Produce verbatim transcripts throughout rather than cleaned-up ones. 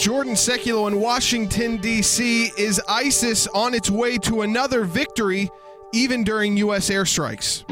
Jordan Sekulow in Washington, D C Is ISIS on its way to another victory, even during U S airstrikes?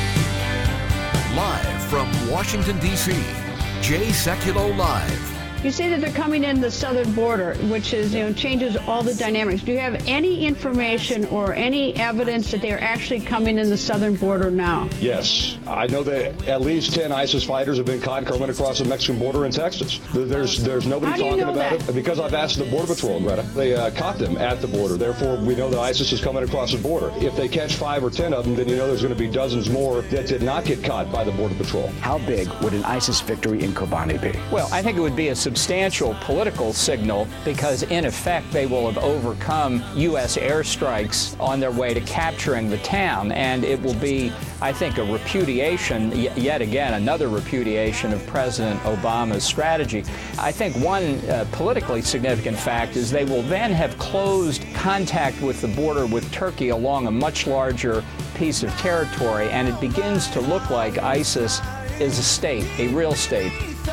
Live from Washington, D C, Jay Sekulow Live. You say that they're coming in the southern border, which is, you know, changes all the dynamics. Do you have any information or any evidence that they're actually coming in the southern border now? Yes. I know that at least ten ISIS fighters have been caught coming across the Mexican border in Texas. There's there's nobody How do you talking know about that? it because I've asked the Border Patrol, Greta. They uh, caught them at the border. Therefore, we know that ISIS is coming across the border. If they catch five or ten of them, then you know there's going to be dozens more that did not get caught by the Border Patrol. How big would an ISIS victory in Kobani be? Well, I think it would be a substantial political signal because, in effect, they will have overcome U S airstrikes on their way to capturing the town. And it will be, I think, a repudiation, yet again, another repudiation of President Obama's strategy. I think one uh, politically significant fact is they will then have closed contact with the border with Turkey along a much larger piece of territory, and it begins to look like ISIS is a state, a real state.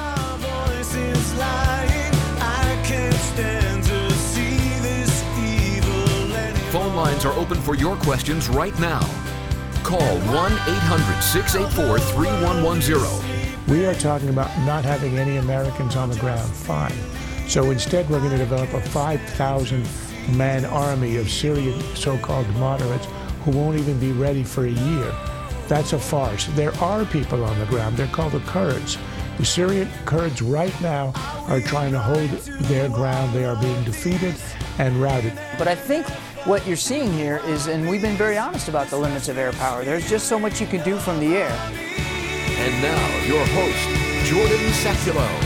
Phone lines are open for your questions right now. Call one eight hundred six eight four three one one zero. We are talking about not having any Americans on the ground. Fine. So instead, we're going to develop a five thousand man army of Syrian so-called moderates who won't even be ready for a year. That's a farce. There are people on the ground. They're called the Kurds. The Syrian Kurds right now are trying to hold their ground. They are being defeated and routed. But I think what you're seeing here is, and we've been very honest about the limits of air power, there's just so much you can do from the air. And now, your host, Jordan Sekulow.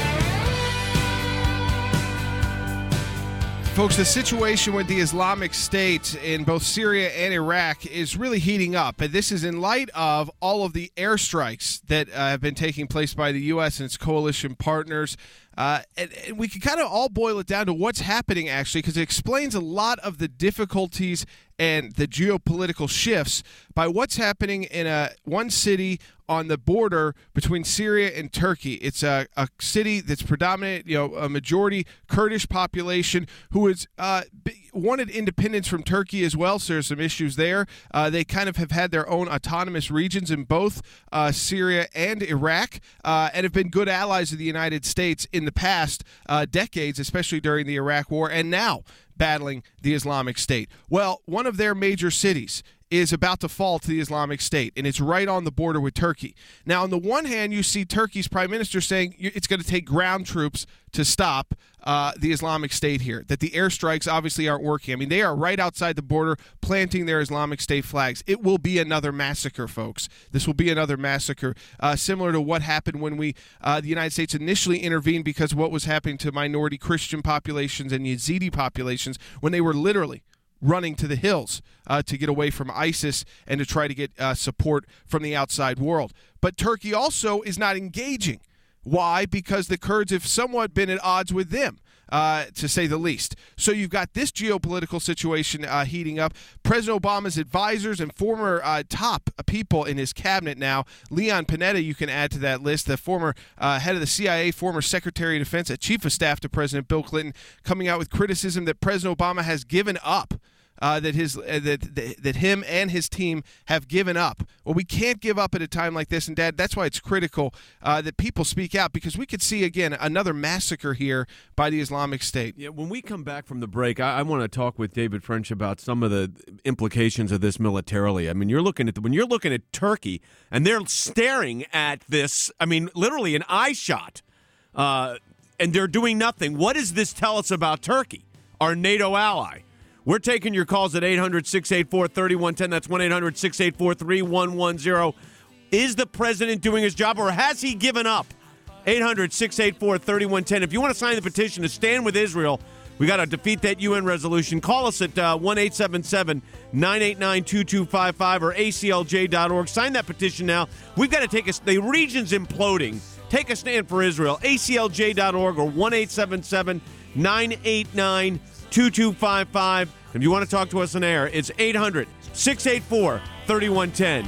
Folks, the situation with the Islamic State in both Syria and Iraq is really heating up. And this is in light of all of the airstrikes that uh, have been taking place by the U S and its coalition partners. Uh, and, and we can kind of all boil it down to what's happening, actually, because it explains a lot of the difficulties and the geopolitical shifts by what's happening in a one city on the border between Syria and Turkey. It's a, a city that's predominant, you know, a majority Kurdish population who has uh, wanted independence from Turkey as well, so there's some issues there. Uh, they kind of have had their own autonomous regions in both uh, Syria and Iraq uh, and have been good allies of the United States in the past uh, decades, especially during the Iraq War, and now battling the Islamic State. Well, one of their major cities is about to fall to the Islamic State, and it's right on the border with Turkey. Now, on the one hand, you see Turkey's prime minister saying it's going to take ground troops to stop uh, the Islamic State here, that the airstrikes obviously aren't working. I mean, they are right outside the border planting their Islamic State flags. It will be another massacre, folks. This will be another massacre, uh, similar to what happened when we, uh, the United States initially intervened because of what was happening to minority Christian populations and Yazidi populations when they were literally running to the hills uh, to get away from ISIS and to try to get uh, support from the outside world. But Turkey also is not engaging. Why? Because the Kurds have somewhat been at odds with them, uh, to say the least. So you've got this geopolitical situation uh, heating up. President Obama's advisors and former uh, top people in his cabinet now, Leon Panetta, you can add to that list, the former uh, head of the C I A, former Secretary of Defense, a chief of staff to President Bill Clinton, coming out with criticism that President Obama has given up. Uh, that his uh, that, that that him and his team have given up. Well, we can't give up at a time like this, and Dad, that's why it's critical uh, that people speak out, because we could see again another massacre here by the Islamic State. Yeah, when we come back from the break, I, I want to talk with David French about some of the implications of this militarily. I mean, you're looking at the, when you're looking at Turkey, and they're staring at this. I mean, literally an eye shot, uh, and they're doing nothing. What does this tell us about Turkey, our NATO ally? We're taking your calls at eight hundred six eight four three one one zero. That's one eight hundred six eight four three one one zero. Is the president doing his job, or has he given up? eight hundred six eight four three one one zero. If you want to sign the petition to stand with Israel, we got to defeat that U N resolution. Call us at uh, one eight seven seven nine eight nine two two five five or A C L J dot org. Sign that petition now. We've got to take us. The region's imploding. Take a stand for Israel. A C L J dot org or one eight seven seven nine eight nine two two five five. If you want to talk to us on air, it's eight hundred six eight four three one one zero.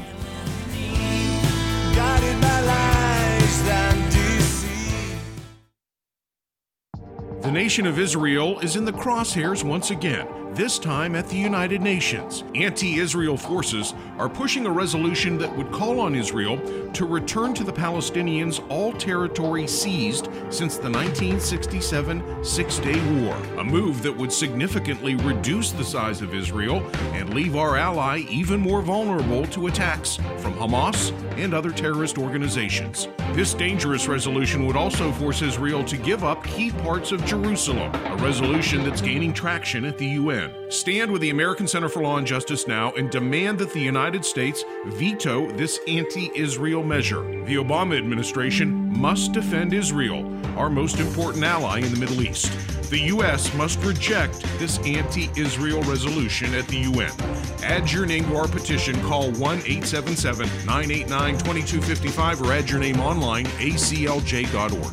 The nation of Israel is in the crosshairs once again, this time at the United Nations. Anti-Israel forces are pushing a resolution that would call on Israel to return to the Palestinians all territory seized since the nineteen sixty-seven Six-Day War, a move that would significantly reduce the size of Israel and leave our ally even more vulnerable to attacks from Hamas and other terrorist organizations. This dangerous resolution would also force Israel to give up key parts of Jerusalem, a resolution that's gaining traction at the U N. Stand with the American Center for Law and Justice now and demand that the United States veto this anti-Israel measure. The Obama administration must defend Israel, our most important ally in the Middle East. The U S must reject this anti-Israel resolution at the U N. Add your name to our petition. Call one eight seven seven, nine eight nine, two two five five or add your name online, A C L J dot org.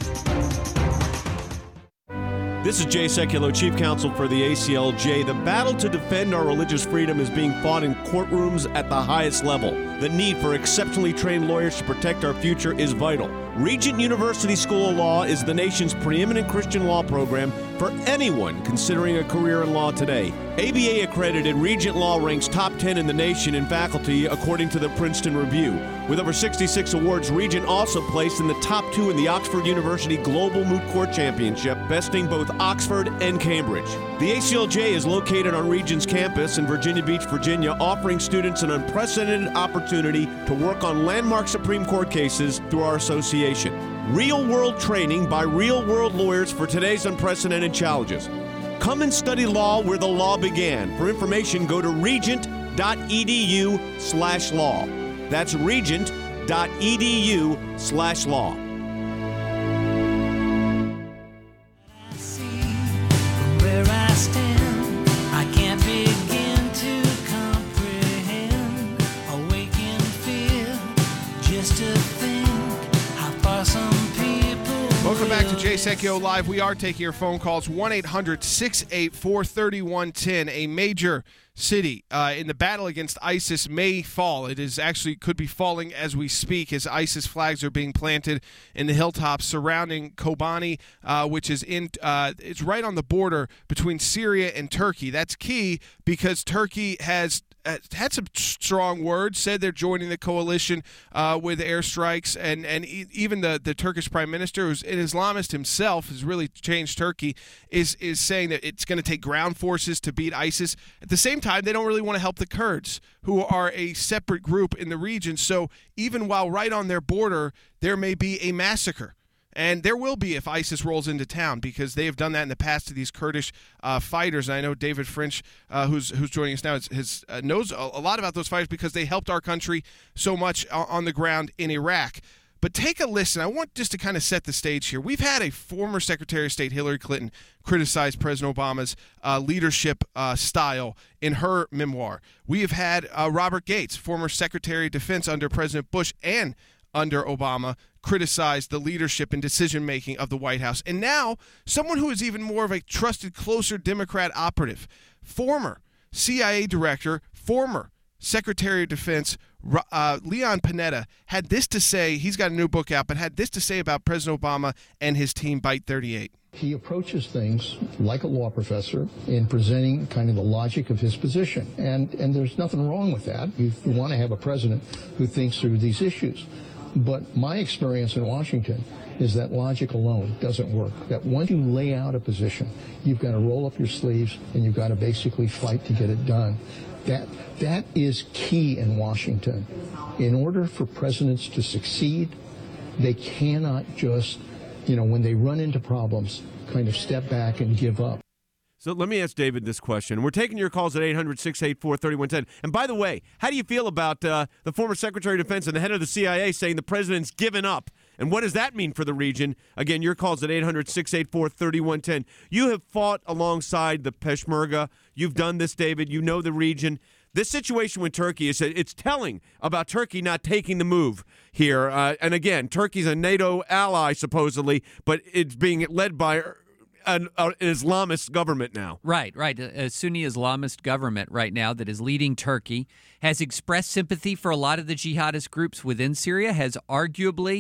This is Jay Sekulow, Chief Counsel for the A C L J. The battle to defend our religious freedom is being fought in courtrooms at the highest level. The need for exceptionally trained lawyers to protect our future is vital. Regent University School of Law is the nation's preeminent Christian law program for anyone considering a career in law today. A B A-accredited Regent Law ranks top ten in the nation in faculty, according to the Princeton Review. With over sixty-six awards, Regent also placed in the top two in the Oxford University Global Moot Court Championship, besting both Oxford and Cambridge. The A C L J is located on Regent's campus in Virginia Beach, Virginia, offering students an unprecedented opportunity to work on landmark Supreme Court cases through our association. Real-world training by real-world lawyers for today's unprecedented challenges. Come and study law where the law began. For information, go to regent.edu slash law. That's regent.edu slash law. Where I stand, I can't begin to comprehend. Awaken fear, just to think how far some people. Welcome back to Jay Sekulow Live. We are taking your phone calls. one eight hundred, six eight four, three one one zero. A major city uh, in the battle against ISIS may fall. It is actually could be falling as we speak, as ISIS flags are being planted in the hilltops surrounding Kobani, uh, which is in uh, it's right on the border between Syria and Turkey. That's key because Turkey has Uh, had some strong words, said they're joining the coalition uh, with airstrikes, and, and e- even the, the Turkish prime minister, who's an Islamist himself, has really changed Turkey, is is saying that it's going to take ground forces to beat ISIS. At the same time, they don't really want to help the Kurds, who are a separate group in the region. So even while right on their border, there may be a massacre. And there will be if ISIS rolls into town, because they have done that in the past to these Kurdish uh, fighters. And I know David French, uh, who's who's joining us now, is, has, uh, knows a, a lot about those fighters because they helped our country so much on the ground in Iraq. But take a listen. I want just to kind of set the stage here. We've had a former Secretary of State, Hillary Clinton, criticize President Obama's uh, leadership uh, style in her memoir. We have had uh, Robert Gates, former Secretary of Defense under President Bush and under Obama, criticized the leadership and decision-making of the White House. And now, someone who is even more of a trusted, closer Democrat operative, former C I A director, former Secretary of Defense, uh, Leon Panetta, had this to say. He's got a new book out, but had this to say about President Obama and his team, Byte thirty-eight. He approaches things like a law professor in presenting kind of the logic of his position. And, and there's nothing wrong with that. You, you want to have a president who thinks through these issues. But my experience in Washington is that logic alone doesn't work. That once you lay out a position, you've got to roll up your sleeves and you've got to basically fight to get it done. That that is key in Washington. In order for presidents to succeed, they cannot just, you know, when they run into problems, kind of step back and give up. So let me ask David this question. We're taking your calls at eight hundred, six eight four, three one one zero. And by the way, how do you feel about uh, the former Secretary of Defense and the head of the C I A saying the president's given up? And what does that mean for the region? Again, your calls at eight hundred, six eight four, three one one zero. You have fought alongside the Peshmerga. You've done this, David. You know the region. This situation with Turkey is it's telling about Turkey not taking the move here. Uh, and again, Turkey's a NATO ally, supposedly, but it's being led by An, an Islamist government now. Right, right. A, a Sunni Islamist government right now that is leading Turkey, has expressed sympathy for a lot of the jihadist groups within Syria, has arguably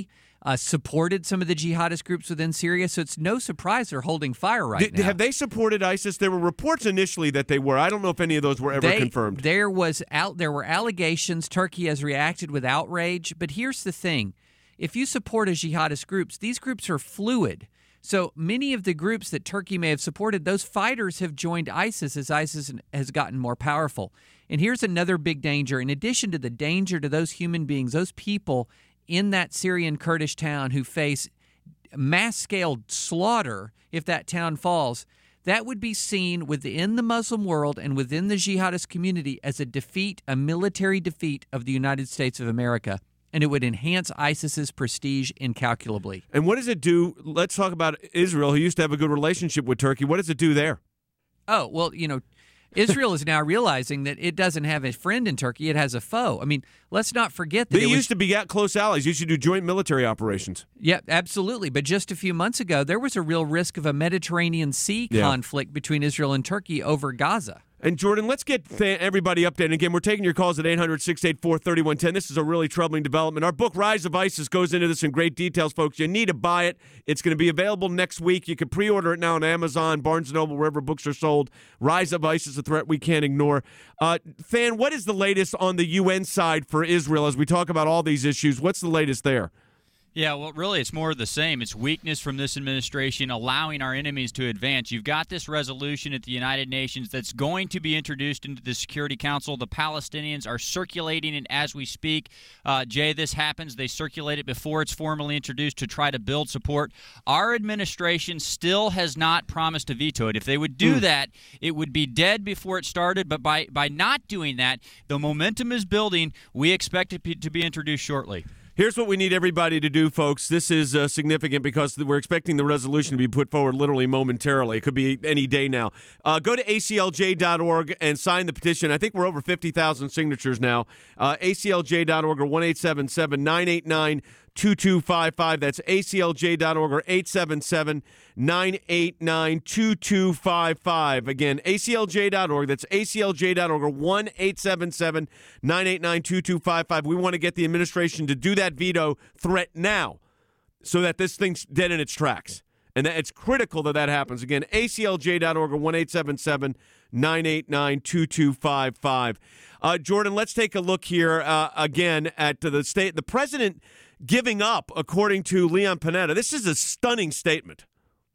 uh, supported some of the jihadist groups within Syria. So it's no surprise they're holding fire right Did, now. Have they supported ISIS? There were reports initially that they were. I don't know if any of those were ever They- confirmed. There was out. There were allegations. Turkey has reacted with outrage. But here's the thing: if you support a jihadist groups, these groups are fluid. So many of the groups that Turkey may have supported, those fighters have joined ISIS as ISIS has gotten more powerful. And here's another big danger. In addition to the danger to those human beings, those people in that Syrian Kurdish town who face mass-scale slaughter if that town falls, that would be seen within the Muslim world and within the jihadist community as a defeat, a military defeat of the United States of America. And it would enhance ISIS's prestige incalculably. And what does it do? Let's talk about Israel, who used to have a good relationship with Turkey. What does it do there? Oh, well, you know, Israel is now realizing that it doesn't have a friend in Turkey, it has a foe. I mean, let's not forget that They it was, used to be close allies. You used to do joint military operations. Yeah, absolutely. But just a few months ago, there was a real risk of a Mediterranean Sea Yeah. conflict between Israel and Turkey over Gaza. And Jordan, let's get th- everybody updated. Again, we're taking your calls at eight hundred, six eight four, three one one zero. This is a really troubling development. Our book, Rise of ISIS, goes into this in great details, folks. You need to buy it. It's going to be available next week. You can pre-order it now on Amazon, Barnes and Noble, wherever books are sold. Rise of ISIS, a threat we can't ignore. Uh, Than, what is the latest on the U N side for Israel as we talk about all these issues? What's the latest there? Yeah, well, really, it's more of the same. It's weakness from this administration allowing our enemies to advance. You've got this resolution at the United Nations that's going to be introduced into the Security Council. The Palestinians are circulating it as we speak. Uh, Jay, this happens. They circulate it before it's formally introduced to try to build support. Our administration still has not promised to veto it. If they would do mm. that, it would be dead before it started. But by, by not doing that, the momentum is building. We expect it to be introduced shortly. Here's what we need everybody to do, folks. This is uh, significant because we're expecting the resolution to be put forward literally momentarily. It could be any day now. Uh, go to A C L J dot org and sign the petition. I think we're over fifty thousand signatures now. Uh, A C L J dot org or one eight seven seven, nine eight nine, two two five five. That's A C L J dot org or eight seven seven, nine eight nine, two two five five. Again, A C L J dot org. That's A C L J dot org or one eight seven seven, nine eight nine, two two five five. We want to get the administration to do that veto threat now so that this thing's dead in its tracks. And that it's critical that that happens. Again, A C L J dot org or one eight seven seven, nine eight nine, two two five five. Uh, Jordan, let's take a look here uh, again at the state. The president giving up, according to Leon Panetta. This is a stunning statement.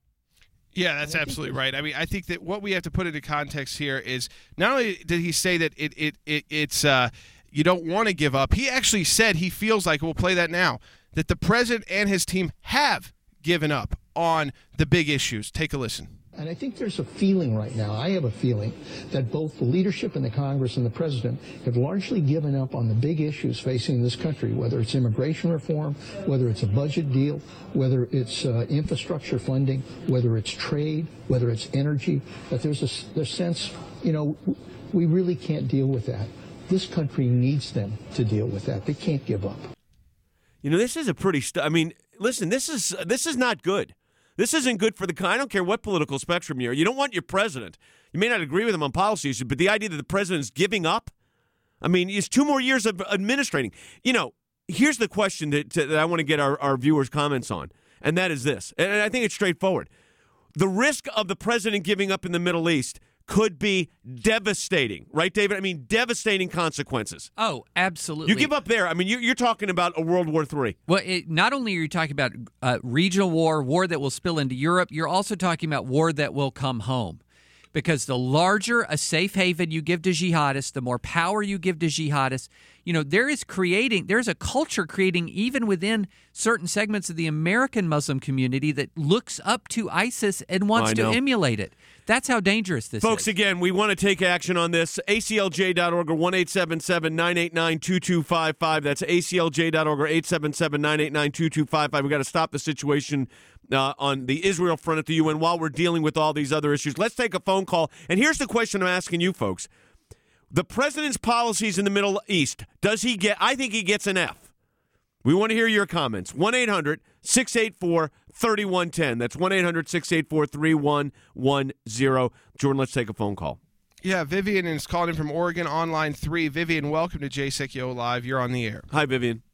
Yeah, that's absolutely right. I mean, I think that what we have to put into context here is not only did he say that it it, it it's uh, you don't want to give up, he actually said he feels like, we'll play that now, that the president and his team have given up on the big issues. Take a listen. And I think there's a feeling right now, I have a feeling, that both the leadership in the Congress and the president have largely given up on the big issues facing this country, whether it's immigration reform, whether it's a budget deal, whether it's uh, infrastructure funding, whether it's trade, whether it's energy, that there's a there's sense, you know, we really can't deal with that. This country needs them to deal with that. They can't give up. You know, this is a pretty, st- I mean, listen, this is this is not good. This isn't good for the, I don't care what political spectrum you're. You don't want your president. You may not agree with him on policy issues, but the idea that the president's giving up, I mean, it's two more years of administrating. You know, here's the question that, that I want to get our, our viewers' comments on, and that is this, and I think it's straightforward. The risk of the president giving up in the Middle East could be devastating, right, David? I mean, devastating consequences. Oh, absolutely. You give up there. I mean, you, you're talking about a World War Three. Well, it, not only are you talking about uh, regional war, war that will spill into Europe, you're also talking about war that will come home. Because the larger a safe haven you give to jihadists, the more power you give to jihadists, you know, there is creating, there's a culture creating even within certain segments of the American Muslim community that looks up to ISIS and wants I to know. emulate it. That's how dangerous this Folks, is. again, we want to take action on this. A C L J dot org or one eight seven seven, nine eight nine, two two five five. That's A C L J dot org or eight seven seven, nine eight nine, two two five five. We've got to stop the situation uh, on the Israel front at the U N while we're dealing with all these other issues. Let's take a phone call. And here's the question I'm asking you folks. The president's policies in the Middle East, does he get, I think he gets an F. We want to hear your comments. one eight hundred, six eight four, three one one zero. That's one eight hundred, six eight four, three one one zero. Jordan, let's take a phone call. Yeah, Vivian is calling in from Oregon on line three. Vivian, welcome to J S E C Yo Live. You're on the air. Hi, Vivian. Hey,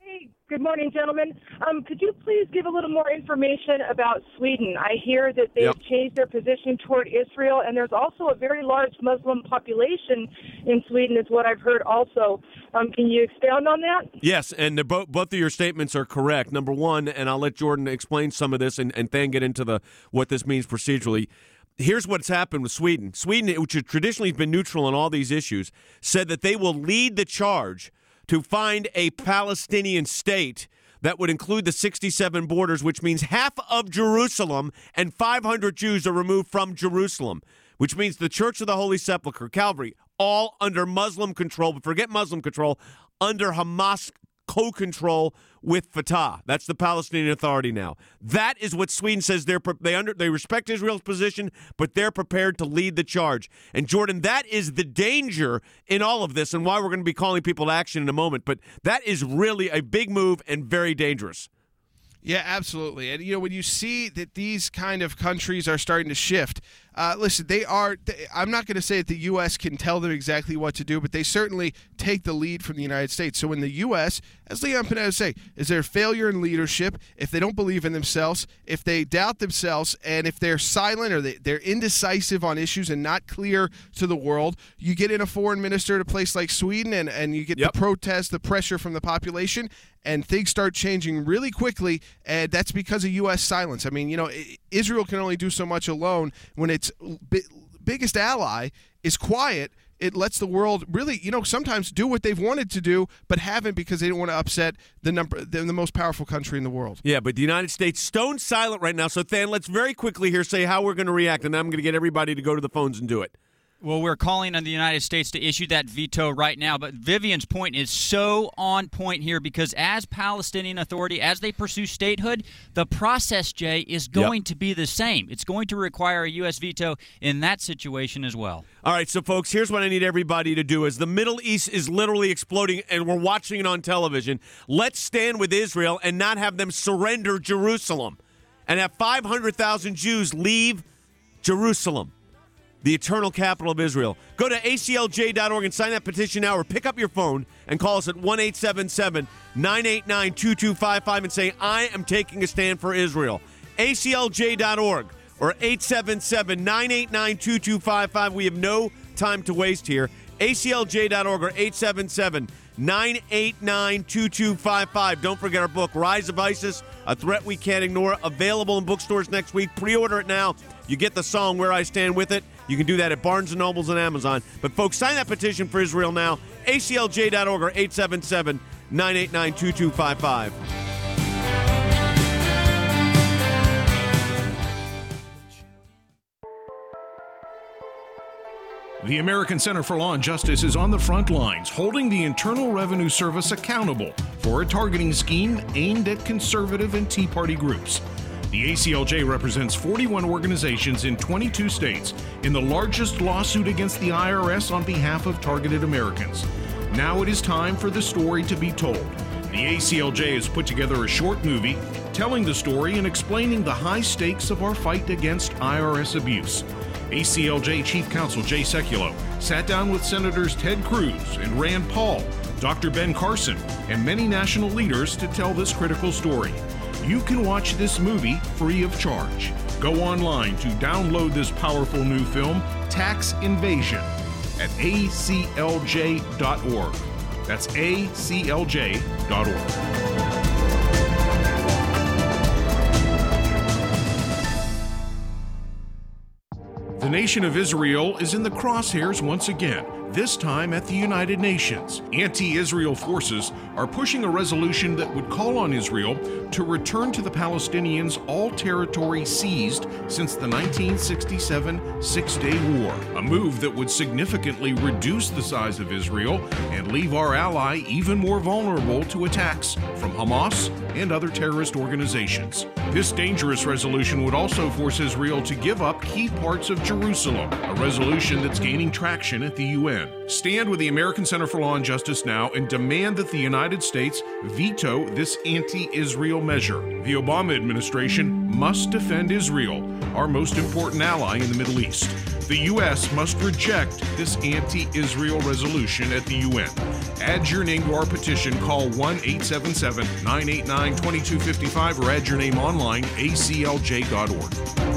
Good morning, gentlemen. Um, could you please give a little more information about Sweden? I hear that they've Yep. changed their position toward Israel, and there's also a very large Muslim population in Sweden, is what I've heard also. Um, can you expound on that? Yes, and the, both both of your statements are correct. Number one, and I'll let Jordan explain some of this and, and then get into the what this means procedurally. Here's what's happened with Sweden. Sweden, which has traditionally been neutral on all these issues, said that they will lead the charge to find a Palestinian state that would include the sixty-seven borders, which means half of Jerusalem and five hundred Jews are removed from Jerusalem, which means the Church of the Holy Sepulchre, Calvary, all under Muslim control, but forget Muslim control, under Hamas co-control with Fatah. That's the Palestinian Authority now. That is what Sweden says. They're they under they respect Israel's position, but they're prepared to lead the charge. And Jordan, that is the danger in all of this, and why we're going to be calling people to action in a moment. But that is really a big move and very dangerous. Yeah, absolutely. And, you know, when you see that these kind of countries are starting to shift, uh, listen, they are, they, I'm not going to say that the U S can tell them exactly what to do, but they certainly take the lead from the United States. So in the U S, as Leon Panetta say, is there a failure in leadership if they don't believe in themselves, if they doubt themselves, and if they're silent or they, they're indecisive on issues and not clear to the world, you get in a foreign minister at a place like Sweden and, and you get Yep. the protest, the pressure from the population, and things start changing really quickly, and that's because of U S silence. I mean, you know, Israel can only do so much alone. When its bi- biggest ally is quiet, it lets the world really, you know, sometimes do what they've wanted to do, but haven't because they didn't want to upset the number, the, the most powerful country in the world. Yeah, but the United States stone silent right now. So, Than, let's very quickly here say how we're going to react, and I'm going to get everybody to go to the phones and do it. Well, we're calling on the United States to issue that veto right now, but Vivian's point is so on point here because as Palestinian Authority, as they pursue statehood, the process, Jay, is going yep. to be the same. It's going to require a U S veto in that situation as well. All right, so folks, here's what I need everybody to do. As the Middle East is literally exploding and we're watching it on television, let's stand with Israel and not have them surrender Jerusalem and have five hundred thousand Jews leave Jerusalem, the eternal capital of Israel. Go to A C L J dot org and sign that petition now, or pick up your phone and call us at one eight seven seven, nine eight nine, two two five five and say, I am taking a stand for Israel. A C L J dot org or eight seven seven, nine eight nine, two two five five. We have no time to waste here. A C L J dot org or eight seven seven, nine eight nine, two two five five. Don't forget our book, Rise of ISIS, A Threat We Can't Ignore, available in bookstores next week. Pre-order it now. You get the song Where I Stand With It. You can do that at Barnes and Nobles and Amazon. But, folks, sign that petition for Israel now. A C L J dot org or eight seven seven, nine eight nine, two two five five. The American Center for Law and Justice is on the front lines, holding the Internal Revenue Service accountable for a targeting scheme aimed at conservative and Tea Party groups. The A C L J represents forty-one organizations in twenty-two states in the largest lawsuit against the I R S on behalf of targeted Americans. Now it is time for the story to be told. The A C L J has put together a short movie telling the story and explaining the high stakes of our fight against I R S abuse. A C L J Chief Counsel Jay Sekulow sat down with Senators Ted Cruz and Rand Paul, Doctor Ben Carson, and many national leaders to tell this critical story. You can watch this movie free of charge. Go online to download this powerful new film, Tax Invasion, at A C L J dot org. That's A C L J dot org. The nation of Israel is in the crosshairs once again, this time at the United Nations. Anti-Israel forces are pushing a resolution that would call on Israel to return to the Palestinians all territory seized since the nineteen sixty-seven Six-Day War, a move that would significantly reduce the size of Israel and leave our ally even more vulnerable to attacks from Hamas and other terrorist organizations. This dangerous resolution would also force Israel to give up key parts of Jerusalem, a resolution that's gaining traction at the U N. Stand with the American Center for Law and Justice now and demand that the United States veto this anti-Israel measure. The Obama administration must defend Israel, our most important ally in the Middle East. The U S must reject this anti-Israel resolution at the U N. Add your name to our petition. Call one eight seven seven, nine eight nine, two two five five or add your name online, a c l j dot org.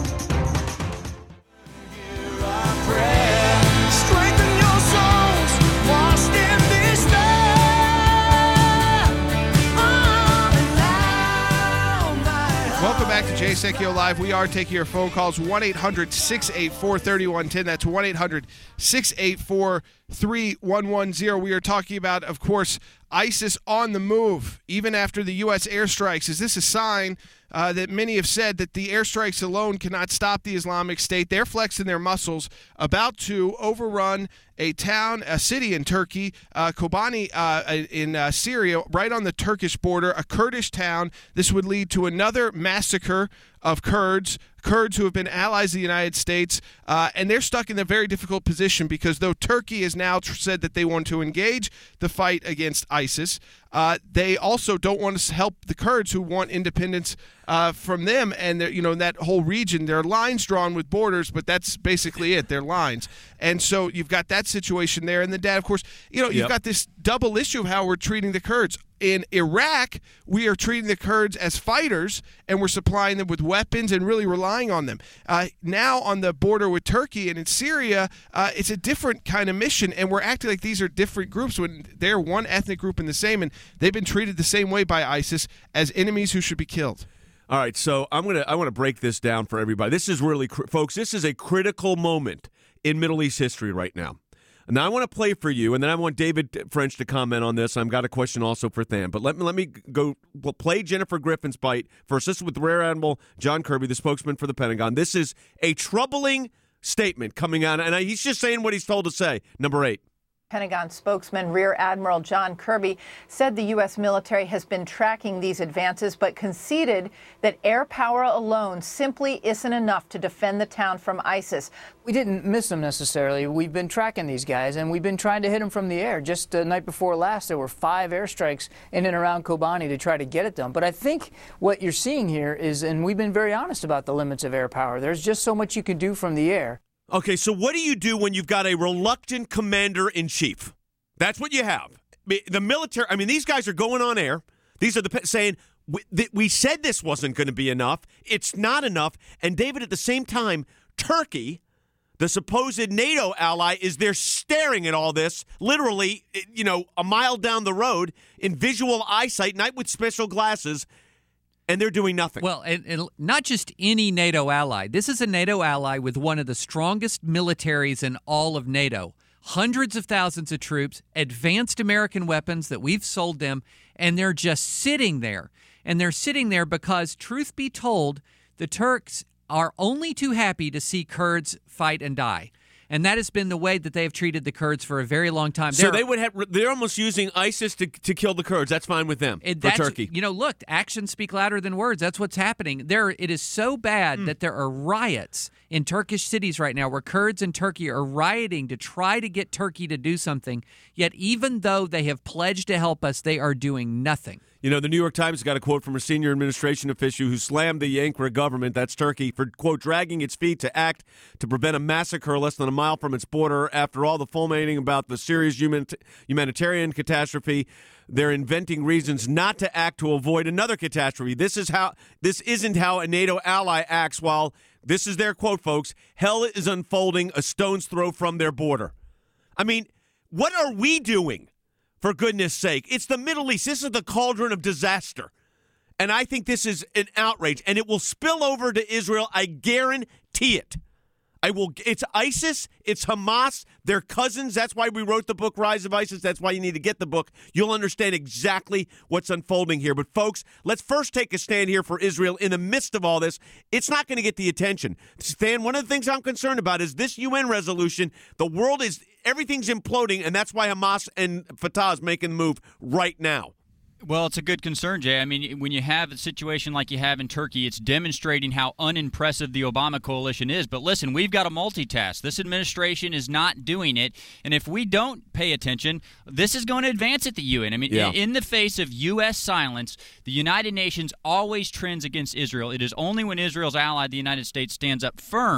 Welcome back to Jay Sekulow Live. We are taking your phone calls, one eight hundred, six eight four, three one one zero. That's one eight hundred, six eight four, three one one zero. We are talking about, of course, ISIS on the move, even after the U S airstrikes. Is this a sign uh, that many have said that the airstrikes alone cannot stop the Islamic State? They're flexing their muscles, about to overrun a town, a city in Turkey, uh, Kobani uh, in uh, Syria, right on the Turkish border, a Kurdish town. This would lead to another massacre of Kurds, Kurds who have been allies of the United States, uh, and they're stuck in a very difficult position because though Turkey has now tr- said that they want to engage the fight against ISIS, uh, they also don't want to help the Kurds who want independence uh, from them, and you know, in that whole region, there are lines drawn with borders, but that's basically it. They're lines, and so you've got that situation there, and then, Dad, of course, you know, you've Yep. got this double issue of how we're treating the Kurds. In Iraq, we are treating the Kurds as fighters, and we're supplying them with weapons and really relying on them. Uh, now on the border with Turkey and in Syria, uh, it's a different kind of mission, and we're acting like these are different groups when they're one ethnic group and the same, and they've been treated the same way by ISIS as enemies who should be killed. All right, so I'm gonna I want to break this down for everybody. This is really, cr- folks, this is a critical moment in Middle East history right now. Now, I want to play for you, and then I want David French to comment on this. I've got a question also for Than. But let me let me go we'll play Jennifer Griffin's bite first. This is with Rear Admiral John Kirby, the spokesman for the Pentagon. This is a troubling statement coming out, and he's just saying what he's told to say. Number eight. Pentagon spokesman Rear Admiral John Kirby said the U S military has been tracking these advances, but conceded that air power alone simply isn't enough to defend the town from ISIS. We didn't miss them necessarily. We've been tracking these guys, and we've been trying to hit them from the air. Just the night before last, there were five airstrikes in and around Kobani to try to get it done. But I think what you're seeing here is, and we've been very honest about the limits of air power, there's just so much you can do from the air. Okay, so what do you do when you've got a reluctant commander-in-chief? That's what you have. The military, I mean, these guys are going on air. These are the saying, we, th- we said this wasn't going to be enough. It's not enough. And, David, at the same time, Turkey, the supposed NATO ally, is there staring at all this, literally, you know, a mile down the road in visual eyesight, night with special glasses, and they're doing nothing. Well, and, and not just any NATO ally. This is a NATO ally with one of the strongest militaries in all of NATO. Hundreds of thousands of troops, advanced American weapons that we've sold them, and they're just sitting there. And they're sitting there because, truth be told, the Turks are only too happy to see Kurds fight and die. And that has been the way that they have treated the Kurds for a very long time. So they're, they would have, they're almost using ISIS to, to kill the Kurds. That's fine with them, it, for Turkey. You know, look, actions speak louder than words. That's what's happening. There, it is so bad mm. that there are riots in Turkish cities right now where Kurds in Turkey are rioting to try to get Turkey to do something. Yet even though they have pledged to help us, they are doing nothing. You know, the New York Times got a quote from a senior administration official who slammed the Ankara government, that's Turkey, for, quote, dragging its feet to act to prevent a massacre less than a mile from its border. After all the fulminating about the Syria's humanitarian catastrophe, they're inventing reasons not to act to avoid another catastrophe. This is how. This isn't how a NATO ally acts while, this is their quote, folks, hell is unfolding a stone's throw from their border. I mean, what are we doing? For goodness sake, it's the Middle East. This is the cauldron of disaster. And I think this is an outrage. And it will spill over to Israel. I guarantee it. I will. It's ISIS. It's Hamas. They're cousins. That's why we wrote the book, Rise of ISIS. That's why you need to get the book. You'll understand exactly what's unfolding here. But, folks, let's first take a stand here for Israel in the midst of all this. It's not going to get the attention. Stan, one of the things I'm concerned about is this U N resolution. The world is, everything's imploding, and that's why Hamas and Fatah is making the move right now. Well, it's a good concern, Jay. I mean, when you have a situation like you have in Turkey, it's demonstrating how unimpressive the Obama coalition is. But listen, we've got to multitask. This administration is not doing it. And if we don't pay attention, this is going to advance at the U N. I mean, yeah. in the face of U S silence, the United Nations always trends against Israel. It is only when Israel's ally, the United States, stands up firm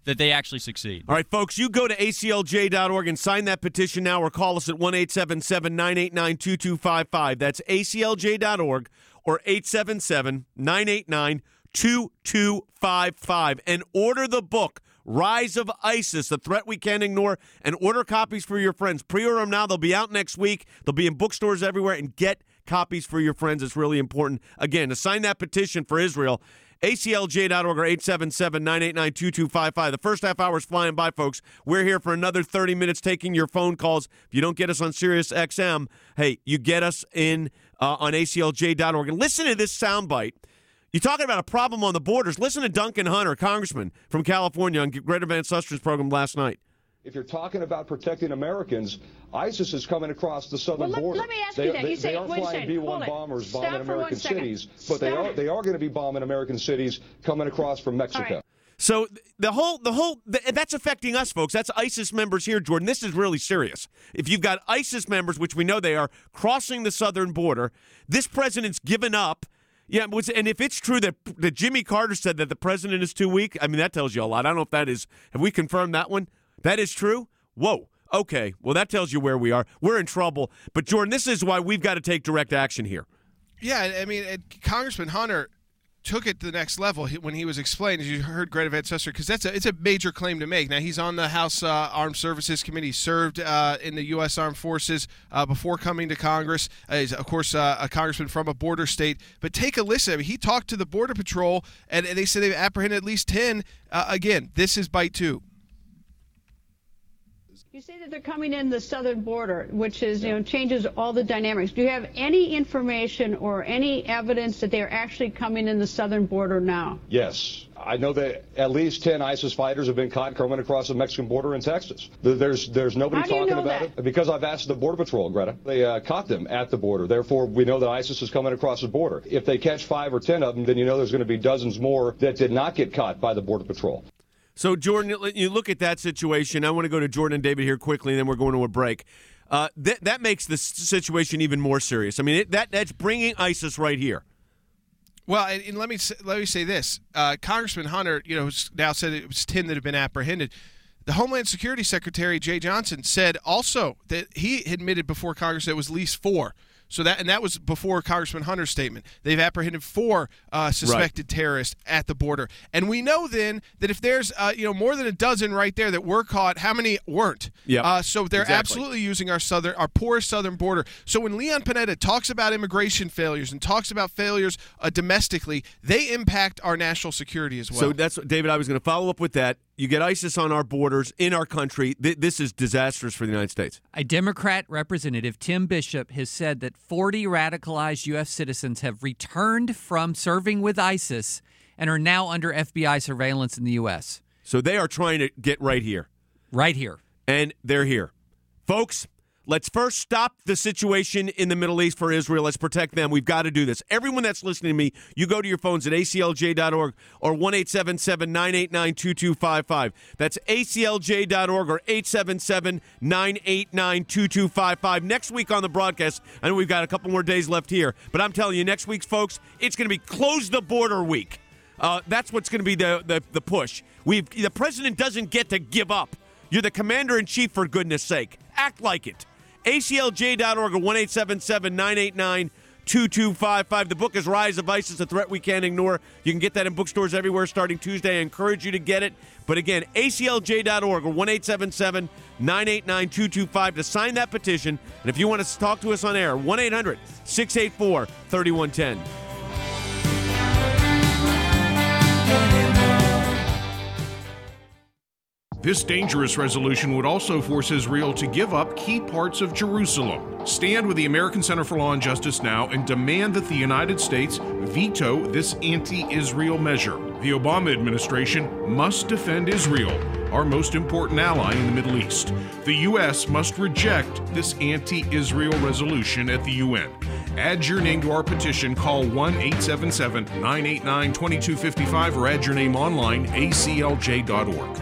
that they actually succeed. All right, folks, you go to A C L J dot org and sign that petition now or call us at one eight seven seven, nine eight nine, two two five five. That's A C L J dot org or eight seven seven, nine eight nine, two two five five and order the book, Rise of ISIS, The Threat We Can't Ignore, and order copies for your friends. Pre-order them now. They'll be out next week. They'll be in bookstores everywhere, and get copies for your friends. It's really important. Again, to sign that petition for Israel, A C L J dot org or eight seven seven, nine eight nine, two two five five. The first half hour is flying by, folks. We're here for another thirty minutes taking your phone calls. If you don't get us on Sirius X M, hey, you get us in uh, on A C L J dot org. And listen to this soundbite. You're talking about a problem on the borders. Listen to Duncan Hunter, congressman from California, on Greta Van Suster's program last night. If you're talking about protecting Americans, ISIS is coming across the southern well, let, border. Let me ask they, you that. They, you they say, aren't wait a flying second, B one hold bombers it. bombing Stop American cities, but Stop. they are they are going to be bombing American cities coming across from Mexico. Right. So the whole, the whole, the, that's affecting us, folks. That's ISIS members here, Jordan. This is really serious. If you've got ISIS members, which we know they are, crossing the southern border, this president's given up. Yeah, and if it's true that, that Jimmy Carter said that the president is too weak, I mean, that tells you a lot. I don't know if that is, have we confirmed that one? That is true? Whoa. Okay. Well, that tells you where we are. We're in trouble. But, Jordan, this is why we've got to take direct action here. Yeah, I mean, Congressman Hunter took it to the next level when he was explained, as you heard Greta Van Susteren, because that's a, it's a major claim to make. Now, he's on the House uh, Armed Services Committee, served uh, in the U S Armed Forces uh, before coming to Congress. Uh, he's, of course, uh, a congressman from a border state. But take a listen. I mean, he talked to the Border Patrol, and, and they said they've apprehended at least ten. Uh, again, this is bite two. You say that they're coming in the southern border, which is, you know, changes all the dynamics. Do you have any information or any evidence that they're actually coming in the southern border now? Yes. I know that at least ten ISIS fighters have been caught coming across the Mexican border in Texas. There's there's nobody How do you talking know about that? it because I've asked the Border Patrol, Greta. They uh, caught them at the border. Therefore, we know that ISIS is coming across the border. If they catch five or ten of them, then you know there's going to be dozens more that did not get caught by the Border Patrol. So, Jordan, you look at that situation. I want to go to Jordan and David here quickly, and then we're going to a break. Uh, that that makes the situation even more serious. I mean, it, that that's bringing ISIS right here. Well, and, and let me let me say this: uh, Congressman Hunter, you know, now said it was ten that have been apprehended. The Homeland Security Secretary Jay Johnson said also that he admitted before Congress that it was at least four. So that and that was before Congressman Hunter's statement. They've apprehended four uh, suspected right. terrorists at the border, and we know then that if there's uh, you know more than a dozen right there that were caught, how many weren't? Yeah. Uh, so they're exactly. absolutely using our southern, our porous southern border. So when Leon Panetta talks about immigration failures and talks about failures uh, domestically, they impact our national security as well. So that's David. I was going to follow up with that. You get ISIS on our borders in our country. Th- this is disastrous for the United States. A Democrat representative, Tim Bishop, has said that forty radicalized U S citizens have returned from serving with ISIS and are now under F B I surveillance in the U S. So they are trying to get right here. Right here. And they're here. Folks, let's first stop the situation in the Middle East for Israel. Let's protect them. We've got to do this. Everyone that's listening to me, you go to your phones at A C L J dot org or one eight seven seven, nine eight nine, two two five five. That's A C L J dot org or eight seven seven, nine eight nine, two two five five. Next week on the broadcast, I know we've got a couple more days left here, but I'm telling you, next week, folks, it's going to be Close the Border Week. Uh, that's what's going to be the, the, the push. We've, the president doesn't get to give up. You're the commander-in-chief, for goodness sake. Act like it. A C L J dot org or one eight seven seven, nine eight nine, two two five five. The book is Rise of ISIS, A Threat We Can't Ignore. You can get that in bookstores everywhere starting Tuesday. I encourage you to get it. But again, A C L J dot org or one eight seven seven, nine eight nine, two two five to sign that petition. And if you want to talk to us on air, one eight hundred, six eight four, three one one zero. This dangerous resolution would also force Israel to give up key parts of Jerusalem. Stand with the American Center for Law and Justice now and demand that the United States veto this anti-Israel measure. The Obama administration must defend Israel, our most important ally in the Middle East. The U S must reject this anti-Israel resolution at the U N. Add your name to our petition. Call one eight seven seven, nine eight nine, two two five five or add your name online, A C L J dot org.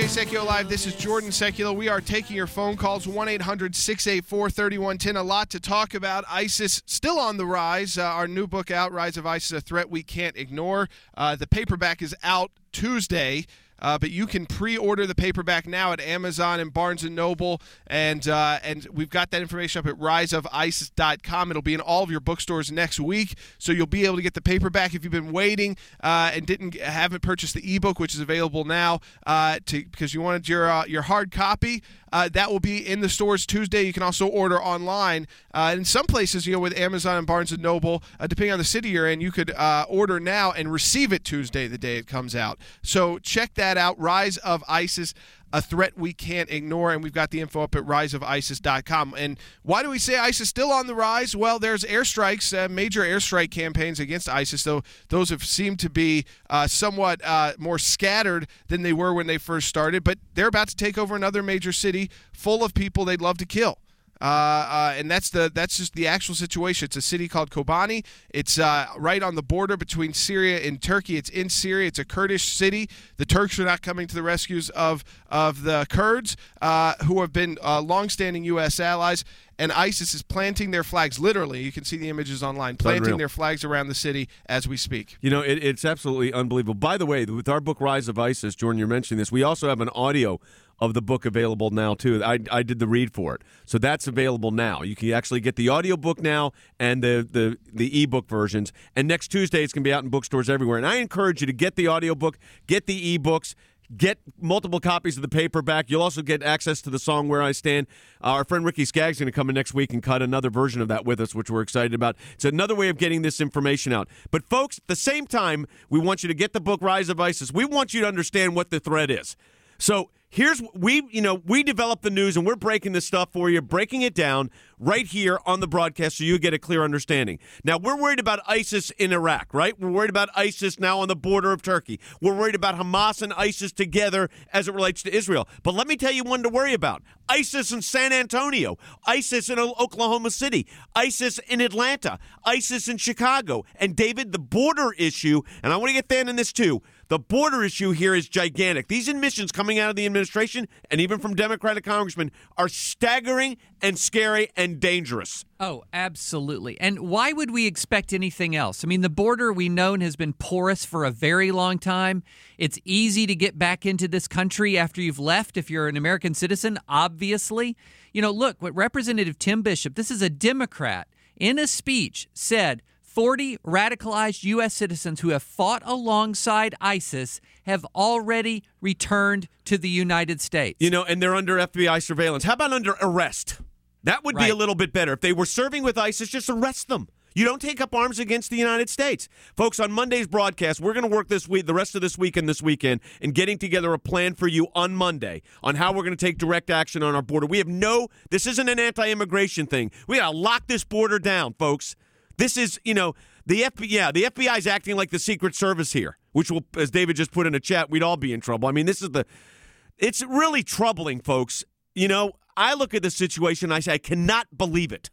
Jay Sekulow Live. This is Jordan Sekulow. We are taking your phone calls, one eight hundred six eight four three one one zero. A lot to talk about. ISIS still on the rise. Uh, our new book out, Rise of ISIS, A Threat We Can't Ignore. Uh, the paperback is out Tuesday. Uh, but you can pre-order the paperback now at Amazon and Barnes and Noble, and uh, and we've got that information up at rise of isis dot com. It'll be in all of your bookstores next week, so you'll be able to get the paperback if you've been waiting uh, and didn't haven't purchased the ebook, which is available now, uh, to because you wanted your uh, your hard copy. Uh, that will be in the stores Tuesday. You can also order online. Uh, in some places, you know, with Amazon and Barnes and Noble, uh, depending on the city you're in, you could uh, order now and receive it Tuesday, the day it comes out. So check that out. Rise of ISIS, A Threat We Can't Ignore, and we've got the info up at rise of isis dot com. And why do we say ISIS still on the rise? Well, there's airstrikes, uh, major airstrike campaigns against ISIS, though those have seemed to be uh, somewhat uh, more scattered than they were when they first started. But they're about to take over another major city full of people they'd love to kill. Uh, uh, and that's the that's just the actual situation. It's a city called Kobani. It's uh, right on the border between Syria and Turkey. It's in Syria. It's a Kurdish city. The Turks are not coming to the rescues of of the Kurds, uh, who have been uh, longstanding U S allies. And ISIS is planting their flags, literally. You can see the images online, planting Unreal. their flags around the city as we speak. You know, it, it's absolutely unbelievable. By the way, with our book, Rise of ISIS, Jordan, you're mentioning this, we also have an audio of the book available now, too. I, I did the read for it. So that's available now. You can actually get the audio book now and the, the, the ebook versions. And next Tuesday, it's going to be out in bookstores everywhere. And I encourage you to get the audio book, get the ebooks, get multiple copies of the paperback. You'll also get access to the song Where I Stand. Uh, our friend Ricky Skaggs is going to come in next week and cut another version of that with us, which we're excited about. It's another way of getting this information out. But, folks, at the same time, we want you to get the book Rise of ISIS. We want you to understand what the threat is. So here's we, you know, we develop the news and we're breaking this stuff for you, breaking it down right here on the broadcast so you get a clear understanding. Now, we're worried about ISIS in Iraq, right? We're worried about ISIS now on the border of Turkey. We're worried about Hamas and ISIS together as it relates to Israel. But let me tell you one to worry about. ISIS in San Antonio, ISIS in Oklahoma City, ISIS in Atlanta, ISIS in Chicago. And, David, the border issue, and I want to get Dan in this too, the border issue here is gigantic. These admissions coming out of the administration and even from Democratic congressmen are staggering and scary and dangerous. Oh, absolutely. And why would we expect anything else? I mean, the border we know has been porous for a very long time. It's easy to get back into this country after you've left if you're an American citizen, obviously. You know, look, what Representative Tim Bishop, this is a Democrat, in a speech said forty radicalized U S citizens who have fought alongside ISIS have already returned to the United States. You know, and they're under F B I surveillance. How about under arrest? That would Right. be a little bit better. If they were serving with ISIS, just arrest them. You don't take up arms against the United States. Folks, on Monday's broadcast, we're going to work this week, the rest of this week and this weekend, in getting together a plan for you on Monday on how we're going to take direct action on our border. We have no, this isn't an anti-immigration thing. We got to lock this border down, folks. This is, you know, the F B I, yeah, the F B I is acting like the Secret Service here, which will, as David just put in a chat, we'd all be in trouble. I mean, this is the, it's really troubling, folks. You know, I look at this situation, I say, I cannot believe it.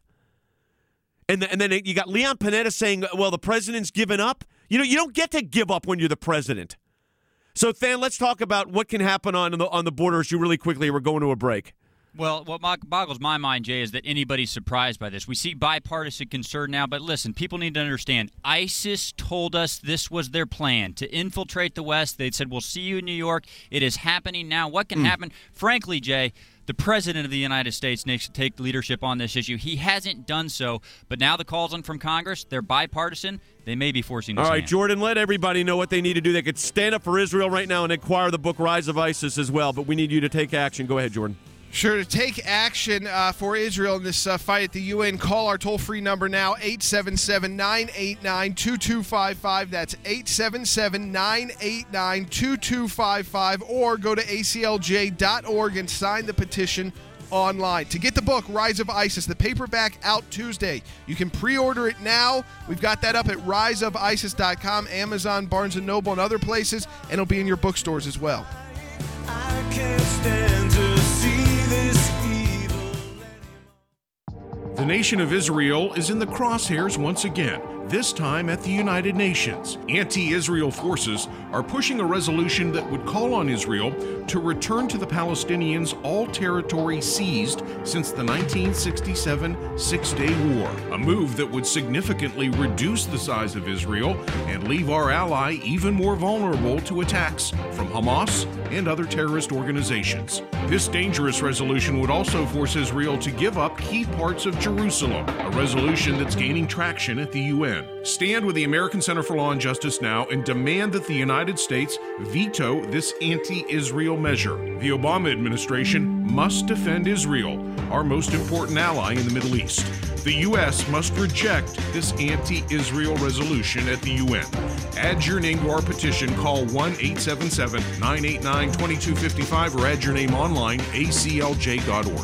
And, the, and then you got Leon Panetta saying, well, the president's given up. You know, you don't get to give up when you're the president. So, Than, let's talk about what can happen on the, on the border issue really quickly. We're going to a break. Well, what boggles my mind, Jay, is that anybody's surprised by this. We see bipartisan concern now, but listen, people need to understand, ISIS told us this was their plan, to infiltrate the West. They said, we'll see you in New York. It is happening now. What can mm. happen? Frankly, Jay, the President of the United States needs to take leadership on this issue. He hasn't done so, but now the calls in from Congress, they're bipartisan. They may be forcing this All right, hand. Jordan, let everybody know what they need to do. They could stand up for Israel right now and acquire the book Rise of ISIS as well, but we need you to take action. Go ahead, Jordan. Sure, to take action uh, for Israel in this uh, fight at the U N, call our toll-free number now, eight seven seven, nine eight nine, two two five five. That's eight seven seven, nine eight nine, two two five five. Or go to A C L J dot org and sign the petition online. To get the book, Rise of ISIS, the paperback out Tuesday. You can pre-order it now. We've got that up at rise of isis dot com, Amazon, Barnes and Noble, and other places, and it'll be in your bookstores as well. I can't stand to see this evil. The nation of Israel is in the crosshairs once again. this time at the United Nations. Anti-Israel forces are pushing a resolution that would call on Israel to return to the Palestinians all territory seized since the nineteen sixty-seven Six-Day War, a move that would significantly reduce the size of Israel and leave our ally even more vulnerable to attacks from Hamas and other terrorist organizations. This dangerous resolution would also force Israel to give up key parts of Jerusalem, a resolution that's gaining traction at the U N. Stand with the American Center for Law and Justice now and demand that the United States veto this anti-Israel measure. The Obama administration must defend Israel, our most important ally in the Middle East. The U S must reject this anti-Israel resolution at the U N. Add your name to our petition. Call one eight seven seven, nine eight nine, two two five five or add your name online, A C L J dot org.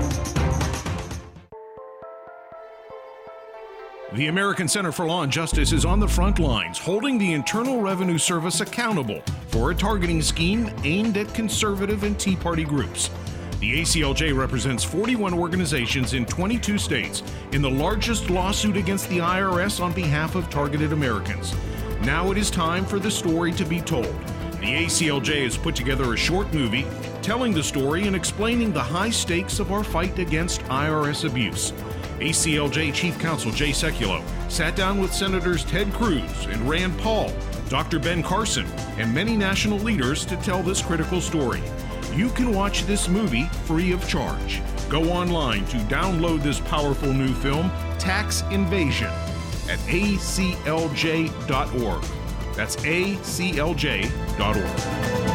The American Center for Law and Justice is on the front lines, holding the Internal Revenue Service accountable for a targeting scheme aimed at conservative and Tea Party groups. The A C L J represents forty-one organizations in twenty-two states in the largest lawsuit against the I R S on behalf of targeted Americans. Now it is time for the story to be told. The A C L J has put together a short movie telling the story and explaining the high stakes of our fight against I R S abuse. A C L J Chief Counsel Jay Sekulow sat down with Senators Ted Cruz and Rand Paul, Doctor Ben Carson, and many national leaders to tell this critical story. You can watch this movie free of charge. Go online to download this powerful new film, Tax Invasion, at A C L J dot org. That's A C L J dot org.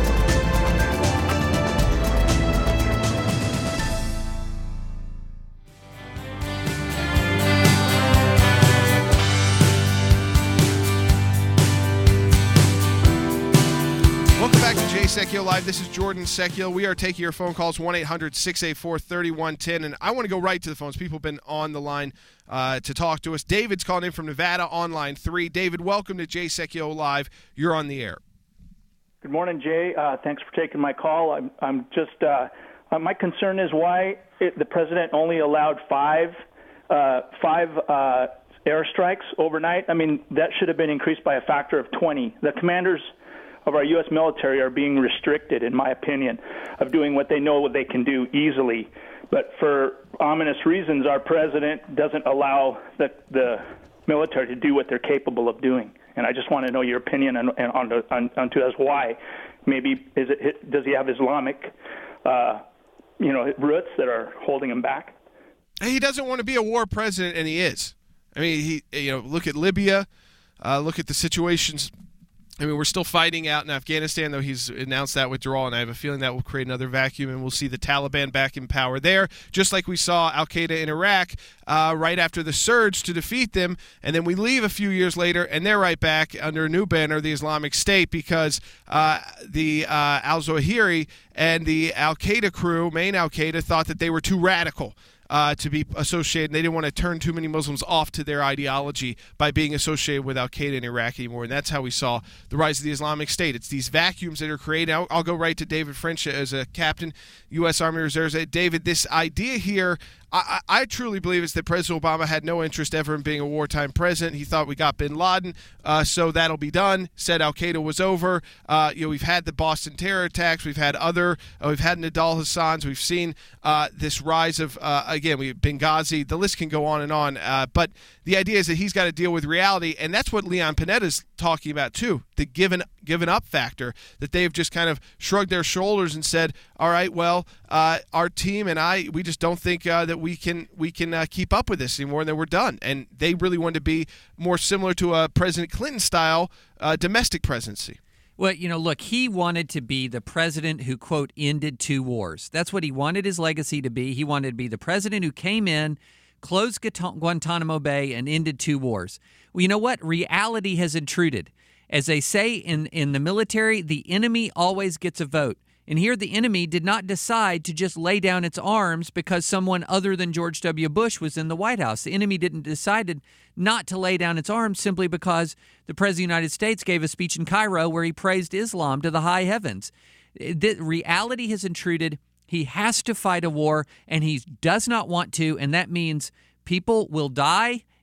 Secchio Live. This is Jordan Secchio. We are taking your phone calls, one eight hundred, six eight four, three one one zero. And I want to go right to the phones. People have been on the line uh, to talk to us. David's calling in from Nevada on line three. David, welcome to Jay Secchio Live. You're on the air. Good morning, Jay. Uh, thanks for taking my call. I'm, I'm just, uh, uh, my concern is why it, the president only allowed five, uh, five uh, airstrikes overnight. I mean, that should have been increased by a factor of twenty. The commanders of our U S military are being restricted, in my opinion, of doing what they know what they can do easily. But for ominous reasons, our president doesn't allow the, the military to do what they're capable of doing. And I just want to know your opinion on, on, on, on to us why. Maybe is it does he have Islamic, uh, you know, roots that are holding him back? He doesn't want to be a war president, and he is. I mean, he you know, look at Libya, uh, look at the situations. I mean, we're still fighting out in Afghanistan, though he's announced that withdrawal, and I have a feeling that will create another vacuum, and we'll see the Taliban back in power there, just like we saw al-Qaeda in Iraq uh, right after the surge to defeat them, and then we leave a few years later, and they're right back under a new banner, the Islamic State, because uh, the uh, al-Zawahiri and the al-Qaeda crew, main al-Qaeda, thought that they were too radical. Uh, to be associated. They didn't want to turn too many Muslims off to their ideology by being associated with al-Qaeda in Iraq anymore. And that's how we saw the rise of the Islamic State. It's these vacuums that are created. I'll, I'll go right to David French as a captain, U S Army Reserves. David, this idea here, I, I truly believe it's that President Obama had no interest ever in being a wartime president. He thought we got bin Laden, uh, so that'll be done. Said al-Qaeda was over. Uh, you know, we've had the Boston terror attacks. We've had other. Uh, we've had Nidal Hassans. We've seen uh, this rise of uh, again. We Benghazi. The list can go on and on. Uh, but the idea is that he's got to deal with reality, and that's what Leon Panetta's talking about too. The given given up factor, that they've just kind of shrugged their shoulders and said, "All right, well, uh, our team and I, we just don't think uh, that we can we can uh, keep up with this anymore, and then we're done." And they really wanted to be more similar to a President Clinton style uh, domestic presidency. Well, you know, look, he wanted to be the president who, quote, ended two wars. That's what he wanted his legacy to be. He wanted to be the president who came in, closed Guantanamo Bay, and ended two wars. Well, you know what? Reality has intruded. As they say in, in the military, the enemy always gets a vote. And here the enemy did not decide to just lay down its arms because someone other than George W. Bush was in the White House. The enemy didn't decide not to lay down its arms simply because the President of the United States gave a speech in Cairo where he praised Islam to the high heavens. The reality has intruded. He has to fight a war, and he does not want to, and that means people will die,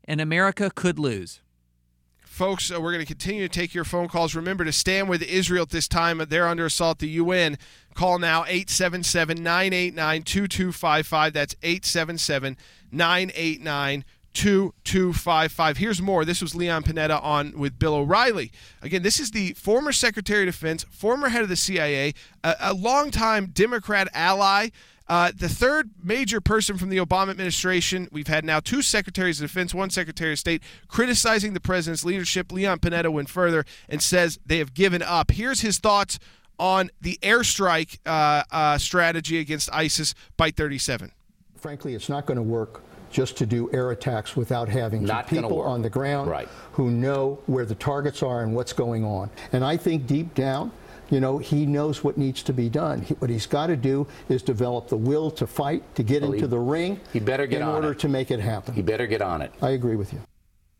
and America could lose. Folks, uh, we're going to continue to take your phone calls. Remember to stand with Israel at this time. They're under assault, the U N. Call now, eight seven seven, nine eight nine, two two five five. That's eight seven seven, nine eight nine, two two five five. Here's more. This was Leon Panetta on with Bill O'Reilly. Again, this is the former Secretary of Defense, former head of the C I A, a, a longtime Democrat ally. Uh, the third major person from the Obama administration. We've had now two secretaries of defense, one secretary of state, criticizing the president's leadership. Leon Panetta went further and says they have given up. Here's his thoughts on the airstrike uh, uh, strategy against ISIS, Byte thirty-seven. Frankly, it's not going to work just to do air attacks without having Not people on the ground right. who know where the targets are and what's going on. And I think deep down, you know, he knows what needs to be done. He, what he's got to do is develop the will to fight, to get well, into he, the ring he better get in on order it. to make it happen. He better get on it. I agree with you.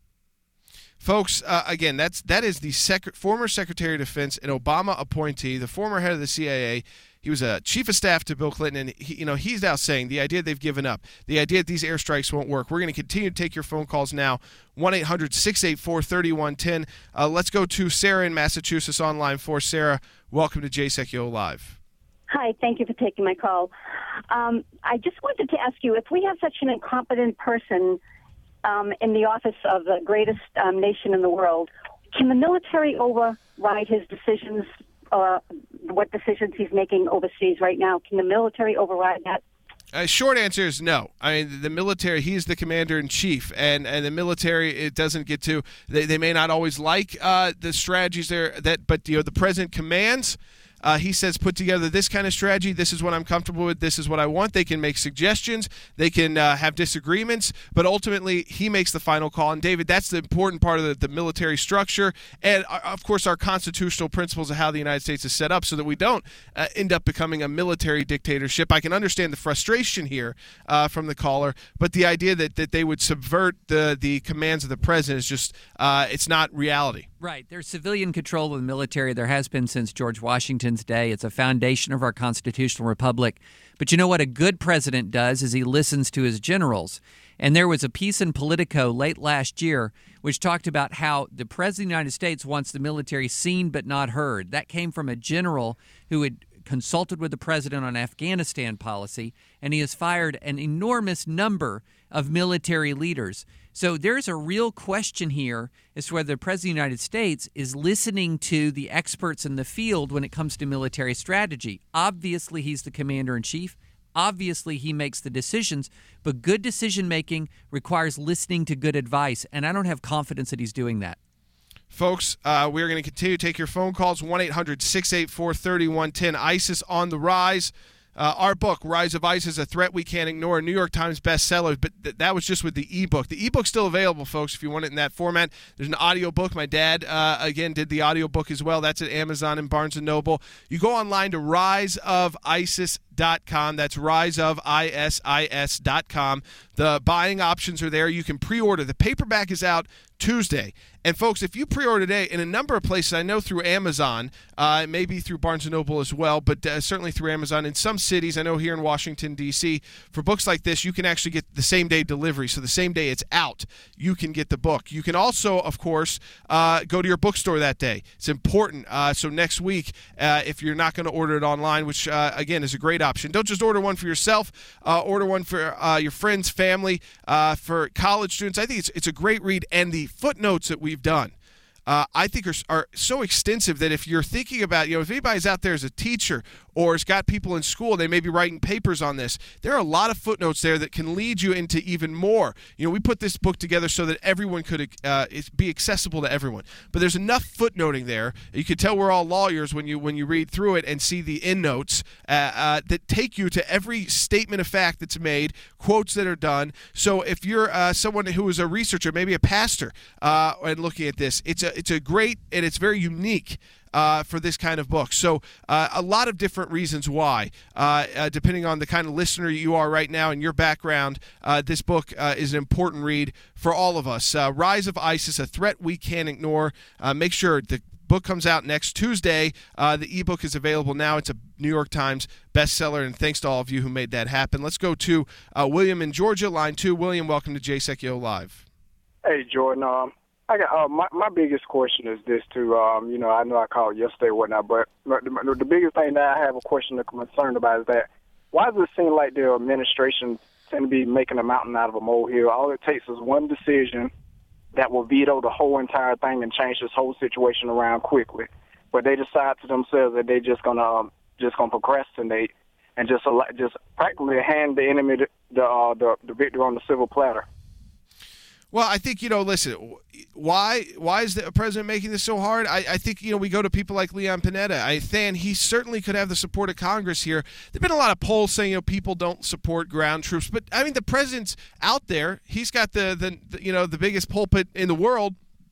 Folks, uh, again, that's that is the sec- former Secretary of Defense, an Obama appointee, the former head of the C I A. He was a chief of staff to Bill Clinton, and he, you know he's now saying the idea they've given up, the idea that these airstrikes won't work. We're going to continue to take your phone calls now, one eight hundred, six eight four, three one one zero. Uh, let's go to Sarah in Massachusetts on line four. Sarah, welcome to J S E C U Live. Hi, thank you for taking my call. Um, I just wanted to ask you, if we have such an incompetent person um, in the office of the greatest um, nation in the world, can the military override his decisions, uh, what decisions he's making overseas right now? Can the military override that? Uh, short answer is no. I mean, the military, he's the commander-in-chief, and, and the military, it doesn't get to, they, they may not always like uh, the strategies there, that, but you know, the president commands. Uh, he says, put together this kind of strategy. This is what I'm comfortable with. This is what I want. They can make suggestions. They can uh, have disagreements. But ultimately, he makes the final call. And, David, that's the important part of the, the military structure. And, uh, of course, our constitutional principles of how the United States is set up so that we don't uh, end up becoming a military dictatorship. I can understand the frustration here uh, from the caller. But the idea that, that they would subvert the, the commands of the president is just uh, it's not reality. Right. There's civilian control of the military. There has been since George Washington's day. It's a foundation of our constitutional republic. But you know what a good president does is he listens to his generals. And there was a piece in Politico late last year which talked about how the president of the United States wants the military seen but not heard. That came from a general who had consulted with the president on Afghanistan policy, and he has fired an enormous number of military leaders. So there's a real question here as to whether the President of the United States is listening to the experts in the field when it comes to military strategy. Obviously, he's the commander-in-chief. Obviously, he makes the decisions. But good decision-making requires listening to good advice, and I don't have confidence that he's doing that. Folks, uh, we're going to continue to take your phone calls, one eight hundred, six eight four, three one one zero. ISIS on the rise. Uh, our book, Rise of ISIS, A Threat We Can't Ignore, New York Times bestseller, but th- that was just with the ebook. The ebook's still available, folks, if you want it in that format. There's an audio book. My dad, uh, again, did the audio book as well. That's at Amazon and Barnes and Noble. You go online to rise of isis dot com. That's rise of isis dot com. The buying options are there. You can pre-order. The paperback is out Tuesday. And, folks, if you pre-order today, in a number of places, I know through Amazon, uh, maybe through Barnes and Noble as well, but uh, certainly through Amazon. In some cities, I know here in Washington, D C, for books like this, you can actually get the same-day delivery. So the same day it's out, you can get the book. You can also, of course, uh, go to your bookstore that day. It's important. Uh, so next week, uh, if you're not going to order it online, which, uh, again, is a great option, don't just order one for yourself. Uh, order one for uh, your friends, family, uh, for college students. I think it's, it's a great read. And the footnotes that we've done, uh, I think are, are so extensive that if you're thinking about, you know, if anybody's out there as a teacher or has got people in school, they may be writing papers on this. There are a lot of footnotes there that can lead you into even more. You know, we put this book together so that everyone could uh, be accessible to everyone. But there's enough footnoting there. You can tell we're all lawyers when you when you read through it and see the endnotes uh, uh, that take you to every statement of fact that's made, quotes that are done. So if you're uh, someone who is a researcher, maybe a pastor, uh, and looking at this, it's a it's a great and it's very unique Uh, for this kind of book. So uh, a lot of different reasons why, uh, uh, depending on the kind of listener you are right now and your background, uh, this book uh, is an important read for all of us. Uh, Rise of ISIS, A Threat We Can't Ignore. Uh, make sure the book comes out next Tuesday. Uh, the ebook is available now. It's a New York Times bestseller, and thanks to all of you who made that happen. Let's go to uh, William in Georgia, line two. William, welcome to J S E C U Live. Hey, Jordan. Um, I got uh, my my biggest question is this too. Um, you know, I know I called yesterday or whatnot, but the, the biggest thing that I have a question or concerned about is that why does it seem like the administration tend to be making a mountain out of a molehill? All it takes is one decision that will veto the whole entire thing and change this whole situation around quickly. But they decide to themselves that they're just gonna um, just gonna procrastinate and just just practically hand the enemy the the, uh, the the victory on the silver platter. Well, I think, you know, listen, why why is the president making this so hard? I, I think, you know, we go to people like Leon Panetta. I Than, he certainly could have the support of Congress here. There have been a lot of polls saying, you know, people don't support ground troops. But, I mean, the president's out there. He's got the, the, the you know, the biggest pulpit in the world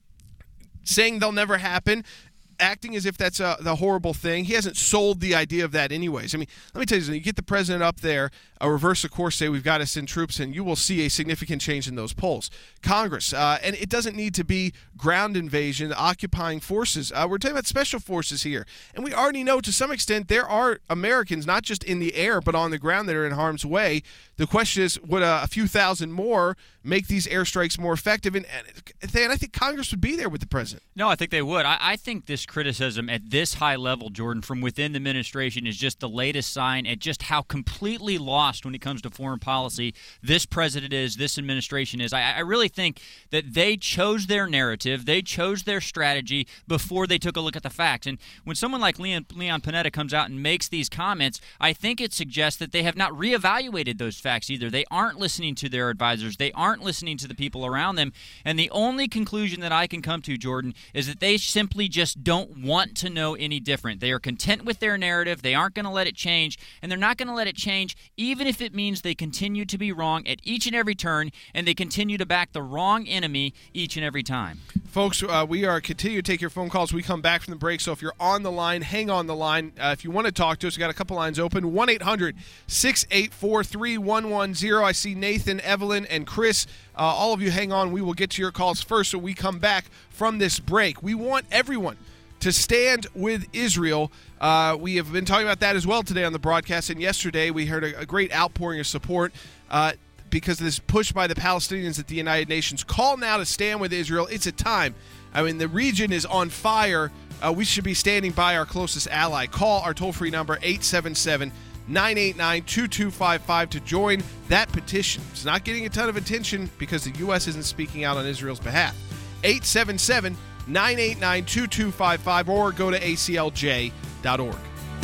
saying they'll never happen, acting as if that's a the horrible thing. He hasn't sold the idea of that anyways. I mean, let me tell you something. You get the president up there, a reverse of course, say we've got to send troops in, you will see a significant change in those polls. Congress, uh, and it doesn't need to be ground invasion, occupying forces. Uh, we're talking about special forces here. And we already know to some extent there are Americans, not just in the air, but on the ground that are in harm's way. The question is, would a, a few thousand more make these airstrikes more effective? And, and I think Congress would be there with the president. No, I think they would. I, I think this criticism at this high level, Jordan, from within the administration is just the latest sign at just how completely lost when it comes to foreign policy this president is, this administration is. I, I really think that they chose their narrative, they chose their strategy before they took a look at the facts. And when someone like Leon, Leon Panetta comes out and makes these comments, I think it suggests that they have not reevaluated those facts either. They aren't listening to their advisors. They aren't listening to the people around them. And the only conclusion that I can come to, Jordan, is that they simply just don't want to know any different. They are content with their narrative. They aren't going to let it change, and they're not going to let it change even if it means they continue to be wrong at each and every turn, and they continue to back the wrong enemy each and every time. Folks, uh, we are continuing to take your phone calls. We come back from the break, so if you're on the line, hang on the line. Uh, if you want to talk to us, we got a couple lines open. one eight hundred six eight four three one one zero. I see Nathan, Evelyn, and Chris. Uh, all of you hang on. We will get to your calls first when we come back from this break. We want everyone to stand with Israel. Uh, we have been talking about that as well today on the broadcast, and yesterday we heard a, a great outpouring of support uh, because of this push by the Palestinians at the United Nations. Call now to stand with Israel. It's a time. I mean, the region is on fire. Uh, we should be standing by our closest ally. Call our toll-free number, eight seven seven, nine eight nine, two two five five, to join that petition. It's not getting a ton of attention because the U S isn't speaking out on Israel's behalf. eight seven seven, nine eight nine, two two five five, or go to A C L J dot org.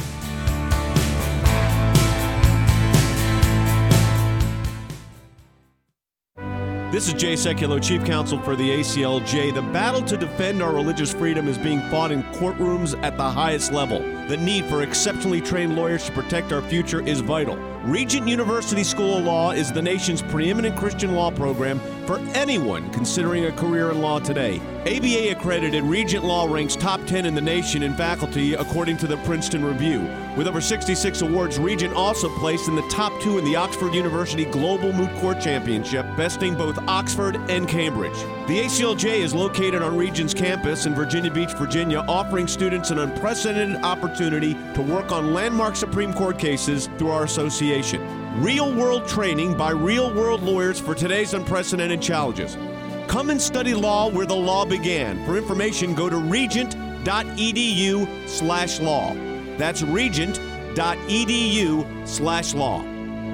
This is Jay Sekulow, Chief Counsel for the A C L J. The battle to defend our religious freedom is being fought in courtrooms at the highest level. The need for exceptionally trained lawyers to protect our future is vital. Regent University School of Law is the nation's preeminent Christian law program for anyone considering a career in law today. A B A-accredited Regent Law ranks top ten in the nation in faculty according to the Princeton Review. With over sixty-six awards, Regent also placed in the top two in the Oxford University Global Moot Court Championship, besting both Oxford and Cambridge. The A C L J is located on Regent's campus in Virginia Beach, Virginia, offering students an unprecedented opportunity to work on landmark Supreme Court cases through our association. Real-world training by real-world lawyers for today's unprecedented challenges. Come and study law where the law began. For information, go to regent.edu slash law. That's regent.edu slash law.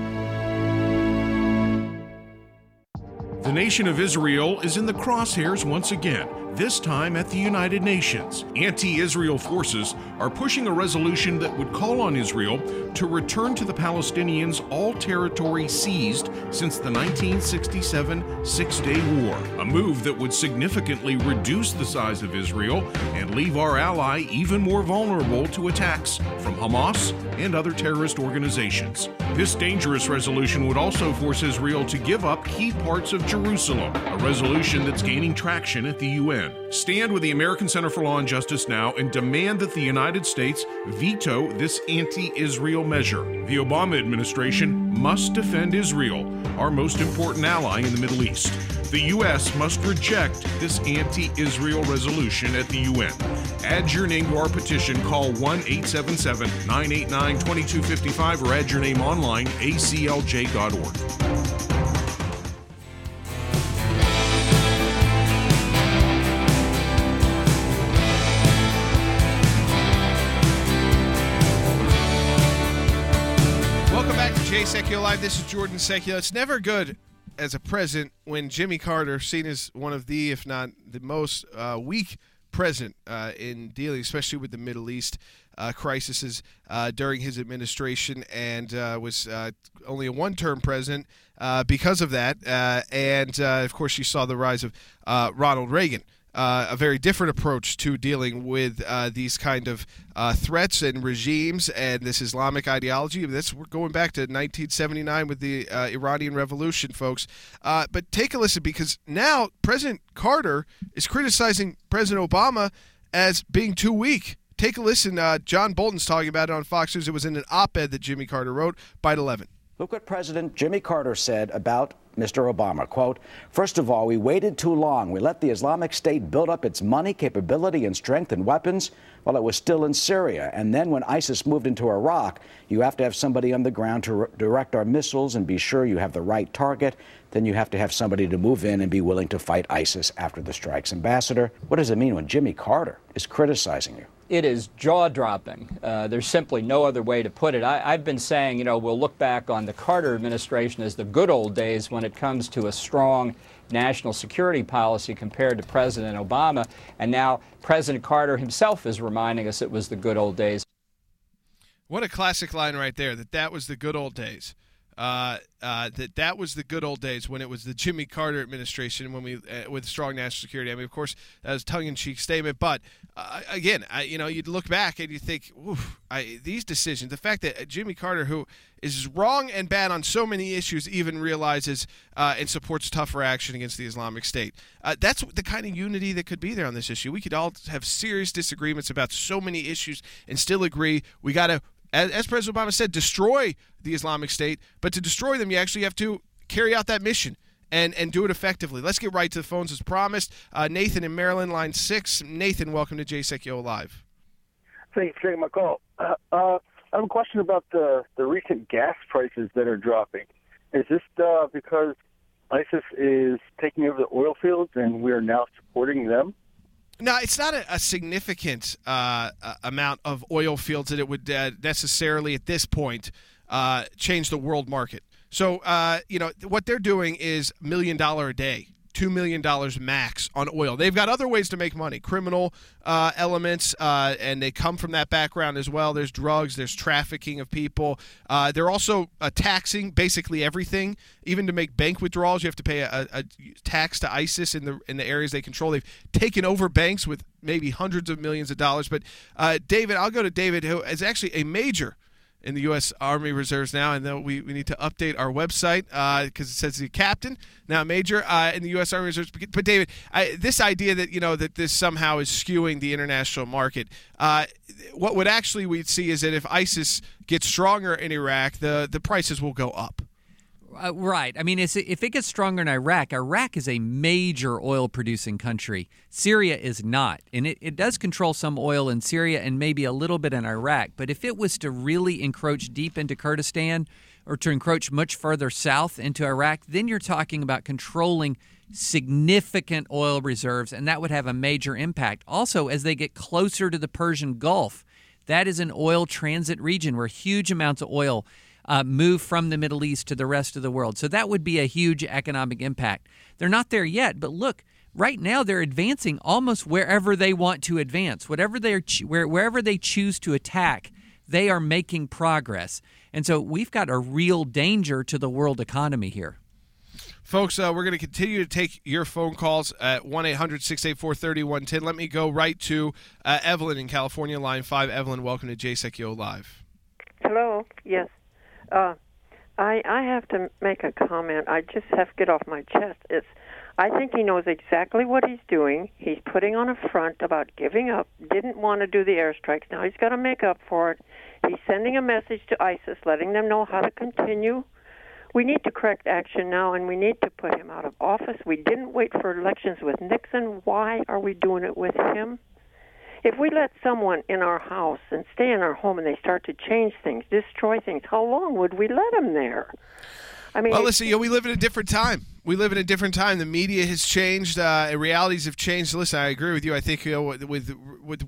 The nation of Israel is in the crosshairs once again, this time at the United Nations. Anti-Israel forces are pushing a resolution that would call on Israel to return to the Palestinians all territory seized since the nineteen sixty-seven Six-Day War, a move that would significantly reduce the size of Israel and leave our ally even more vulnerable to attacks from Hamas and other terrorist organizations. This dangerous resolution would also force Israel to give up key parts of Jerusalem, a resolution that's gaining traction at the U N. Stand with the American Center for Law and Justice now and demand that the United States veto this anti-Israel measure. The Obama administration must defend Israel, our most important ally in the Middle East. The U S must reject this anti-Israel resolution at the U N. Add your name to our petition. Call one eight seven seven, nine eight nine, two two five five or add your name online, A C L J dot org. Secchio Live. This is Jordan Secchio. It's never good as a president when Jimmy Carter, seen as one of the, if not the most uh, weak president uh, in dealing, especially with the Middle East uh, crises uh, during his administration, and uh, was uh, only a one-term president uh, because of that. Uh, and, uh, of course, you saw the rise of uh, Ronald Reagan. Uh, a very different approach to dealing with uh, these kind of uh, threats and regimes and this Islamic ideology. That's, we're going back to nineteen seventy-nine with the uh, Iranian Revolution, folks. Uh, but take a listen, because now President Carter is criticizing President Obama as being too weak. Take a listen. Uh, John Bolton's talking about it on Fox News. It was in an op-ed that Jimmy Carter wrote. Bite eleven. Look what President Jimmy Carter said about Mister Obama. Quote, "First of all, we waited too long. We let the Islamic State build up its money, capability, and strength and weapons while it was still in Syria. And then when ISIS moved into Iraq, you have to have somebody on the ground to re- direct our missiles and be sure you have the right target. Then you have to have somebody to move in and be willing to fight ISIS after the strikes." Ambassador, what does it mean when Jimmy Carter is criticizing you? It is jaw-dropping. Uh, there's simply no other way to put it. I, I've been saying, you know, we'll look back on the Carter administration as the good old days when it comes to a strong national security policy compared to President Obama. And now President Carter himself is reminding us it was the good old days. What a classic line right there, that that was the good old days. Uh, uh, that that was the good old days when it was the Jimmy Carter administration, when we uh, with strong national security. I mean, of course, that was a tongue-in-cheek statement, but uh, again, I, you know, you'd look back and you think, oof, I, these decisions, the fact that Jimmy Carter, who is wrong and bad on so many issues, even realizes uh, and supports tougher action against the Islamic State. Uh, that's the kind of unity that could be there on this issue. We could all have serious disagreements about so many issues and still agree we got to, As, as President Obama said, destroy the Islamic State. But to destroy them, you actually have to carry out that mission and, and do it effectively. Let's get right to the phones as promised. Uh, Nathan in Maryland, line six. Nathan, welcome to Jay Secchio Live. Thanks for taking my call. Uh, uh, I have a question about the, the recent gas prices that are dropping. Is this uh, because ISIS is taking over the oil fields and we are now supporting them? No, it's not a, a significant uh, uh, amount of oil fields that it would uh, necessarily, at this point, uh, change the world market. So, uh, you know, what they're doing is million dollar a day, two million dollars max on oil. They've got other ways to make money, criminal uh, elements, uh, and they come from that background as well. There's drugs, there's trafficking of people. Uh, they're also uh, taxing basically everything. Even to make bank withdrawals, you have to pay a, a tax to ISIS in the in the areas they control. They've taken over banks with maybe hundreds of millions of dollars. But uh, David, I'll go to David, who is actually a major in the U S Army Reserves now, and then we, we need to update our website because uh, it says the captain, now major uh, in the U S Army Reserves. But David, I, this idea that you know that this somehow is skewing the international market, uh, what would actually we'd see is that if ISIS gets stronger in Iraq, the, the prices will go up. Uh, right. I mean, it's, if it gets stronger in Iraq, Iraq is a major oil-producing country. Syria is not. And it, it does control some oil in Syria and maybe a little bit in Iraq. But if it was to really encroach deep into Kurdistan or to encroach much further south into Iraq, then you're talking about controlling significant oil reserves, and that would have a major impact. Also, as they get closer to the Persian Gulf, that is an oil transit region where huge amounts of oil Uh, move from the Middle East to the rest of the world. So that would be a huge economic impact. They're not there yet, but look, right now they're advancing almost wherever they want to advance. Whatever they're where, wherever they choose to attack, they are making progress. And so we've got a real danger to the world economy here. Folks, uh, we're going to continue to take your phone calls at one eight hundred six eight four three one one zero. Let me go right to uh, Evelyn in California, line five. Evelyn, welcome to Jay Secchio Live. Hello. Yes. Uh, I I have to make a comment. I just have to get off my chest. It's, I think he knows exactly what he's doing. He's putting on a front about giving up, didn't want to do the airstrikes. Now he's got to make up for it. He's sending a message to ISIS, letting them know how to continue. We need to correct action now, and we need to put him out of office. We didn't wait for elections with Nixon. Why are we doing it with him? If we let someone in our house and stay in our home and they start to change things, destroy things, how long would we let them there? I mean, well, listen, you know, we live in a different time. We live in a different time. The media has changed. Uh, realities have changed. Listen, I agree with you. I think you know, with with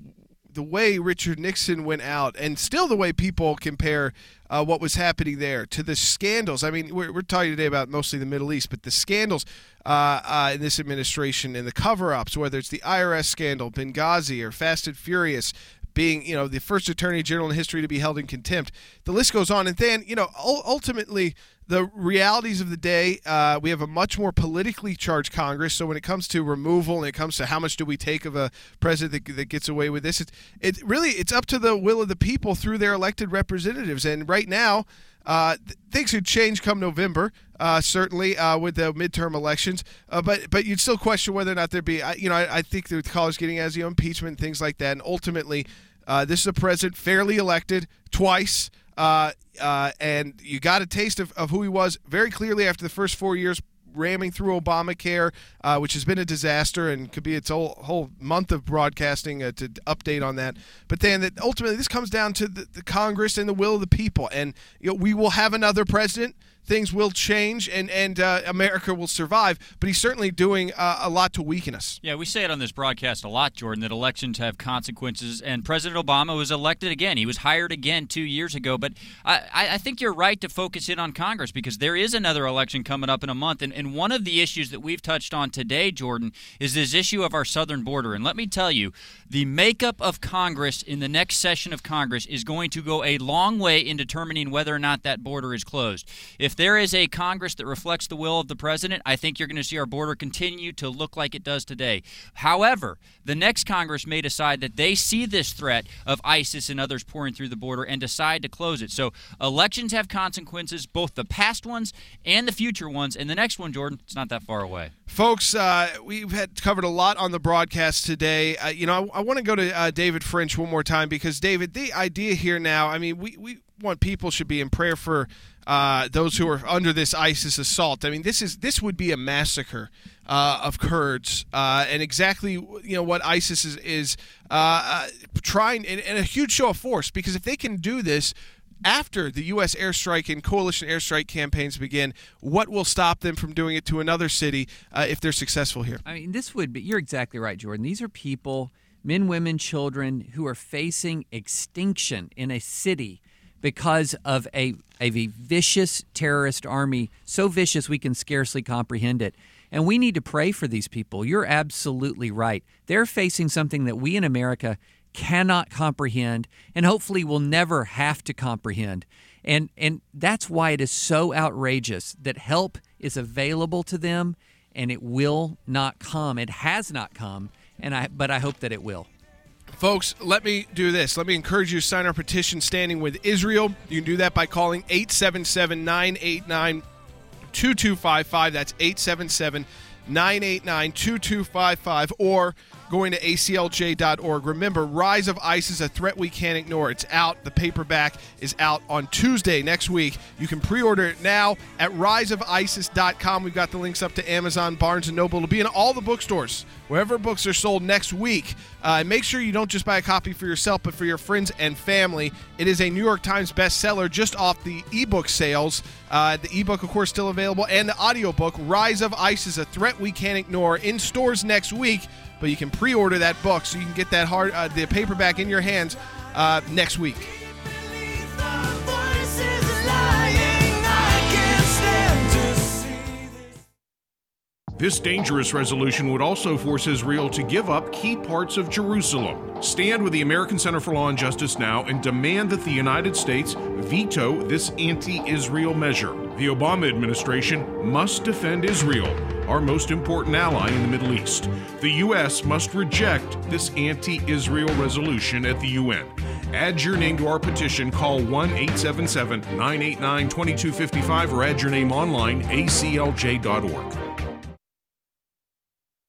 the way Richard Nixon went out, and still the way people compare uh, what was happening there to the scandals. I mean, we're, we're talking today about mostly the Middle East, but the scandals uh, uh, in this administration and the cover-ups, whether it's the I R S scandal, Benghazi, or Fast and Furious, being, you know, the first attorney general in history to be held in contempt. The list goes on. And then, you know, ultimately, the realities of the day, uh, we have a much more politically charged Congress. So when it comes to removal and it comes to how much do we take of a president that, that gets away with this, it's it really it's up to the will of the people through their elected representatives. And right now, uh, things could change come November, uh, certainly uh, with the midterm elections. Uh, but but you'd still question whether or not there'd be, you know, I, I think the callers getting as you know, impeachment and things like that. And ultimately, uh, this is a president fairly elected twice. Uh, uh, and you got a taste of, of who he was very clearly after the first four years ramming through Obamacare, uh, which has been a disaster and could be its whole, whole month of broadcasting uh, to update on that. But then that ultimately this comes down to the, the Congress and the will of the people. And you know, we will have another president. Things will change, and, and uh, America will survive. But he's certainly doing uh, a lot to weaken us. Yeah, we say it on this broadcast a lot, Jordan, that elections have consequences. And President Obama was elected again. He was hired again two years ago. But I, I think you're right to focus in on Congress because there is another election coming up in a month. And, and one of the issues that we've touched on today, Jordan, is this issue of our southern border. And let me tell you, the makeup of Congress in the next session of Congress is going to go a long way in determining whether or not that border is closed. If there is a Congress that reflects the will of the president, I think you're going to see our border continue to look like it does today. However, the next Congress may decide that they see this threat of ISIS and others pouring through the border and decide to close it. So elections have consequences, both the past ones and the future ones. And the next one, Jordan, it's not that far away. Folks, uh, we've had covered a lot on the broadcast today. Uh, you know, I, I want to go to uh, David French one more time because, David, the idea here now, I mean, we, we want people should be in prayer for uh, those who are under this ISIS assault. I mean, this is this would be a massacre uh, of Kurds, uh, and exactly you know what ISIS is, is uh, uh, trying, and, and a huge show of force, because if they can do this after the U S airstrike and coalition airstrike campaigns begin, what will stop them from doing it to another city uh, if they're successful here? I mean, this would be, you're exactly right, Jordan. These are people, men, women, children, who are facing extinction in a city because of a, of a vicious terrorist army, so vicious we can scarcely comprehend it. And we need to pray for these people. You're absolutely right. They're facing something that we in America cannot comprehend and hopefully will never have to comprehend. And and that's why it is so outrageous that help is available to them and it will not come. It has not come, and I but I hope that it will. Folks, let me do this. Let me encourage you to sign our petition standing with Israel. You can do that by calling eight seven seven, nine eight nine, two two five five. That's eight seven seven, nine eight nine, two two five five, or going to A C L J dot org. Remember, Rise of ISIS, a threat we can't ignore. It's out. The paperback is out on Tuesday next week. You can pre-order it now at rise of isis dot com. We've got the links up to Amazon, Barnes and Noble. It'll be in all the bookstores, wherever books are sold next week. Uh, and make sure you don't just buy a copy for yourself, but for your friends and family. It is a New York Times bestseller just off the ebook sales. Uh, the ebook, of course, still available, and the audiobook, Rise of ISIS, a threat we can't ignore, in stores next week. But you can pre-order that book so you can get that hard uh, the paperback in your hands uh, next week. This dangerous resolution would also force Israel to give up key parts of Jerusalem. Stand with the American Center for Law and Justice now and demand that the United States veto this anti-Israel measure. The Obama administration must defend Israel, our most important ally in the Middle East. The U S must reject this anti-Israel resolution at the U N. Add your name to our petition. Call one eight seven seven, nine eight nine, two two five five or add your name online, A C L J dot org.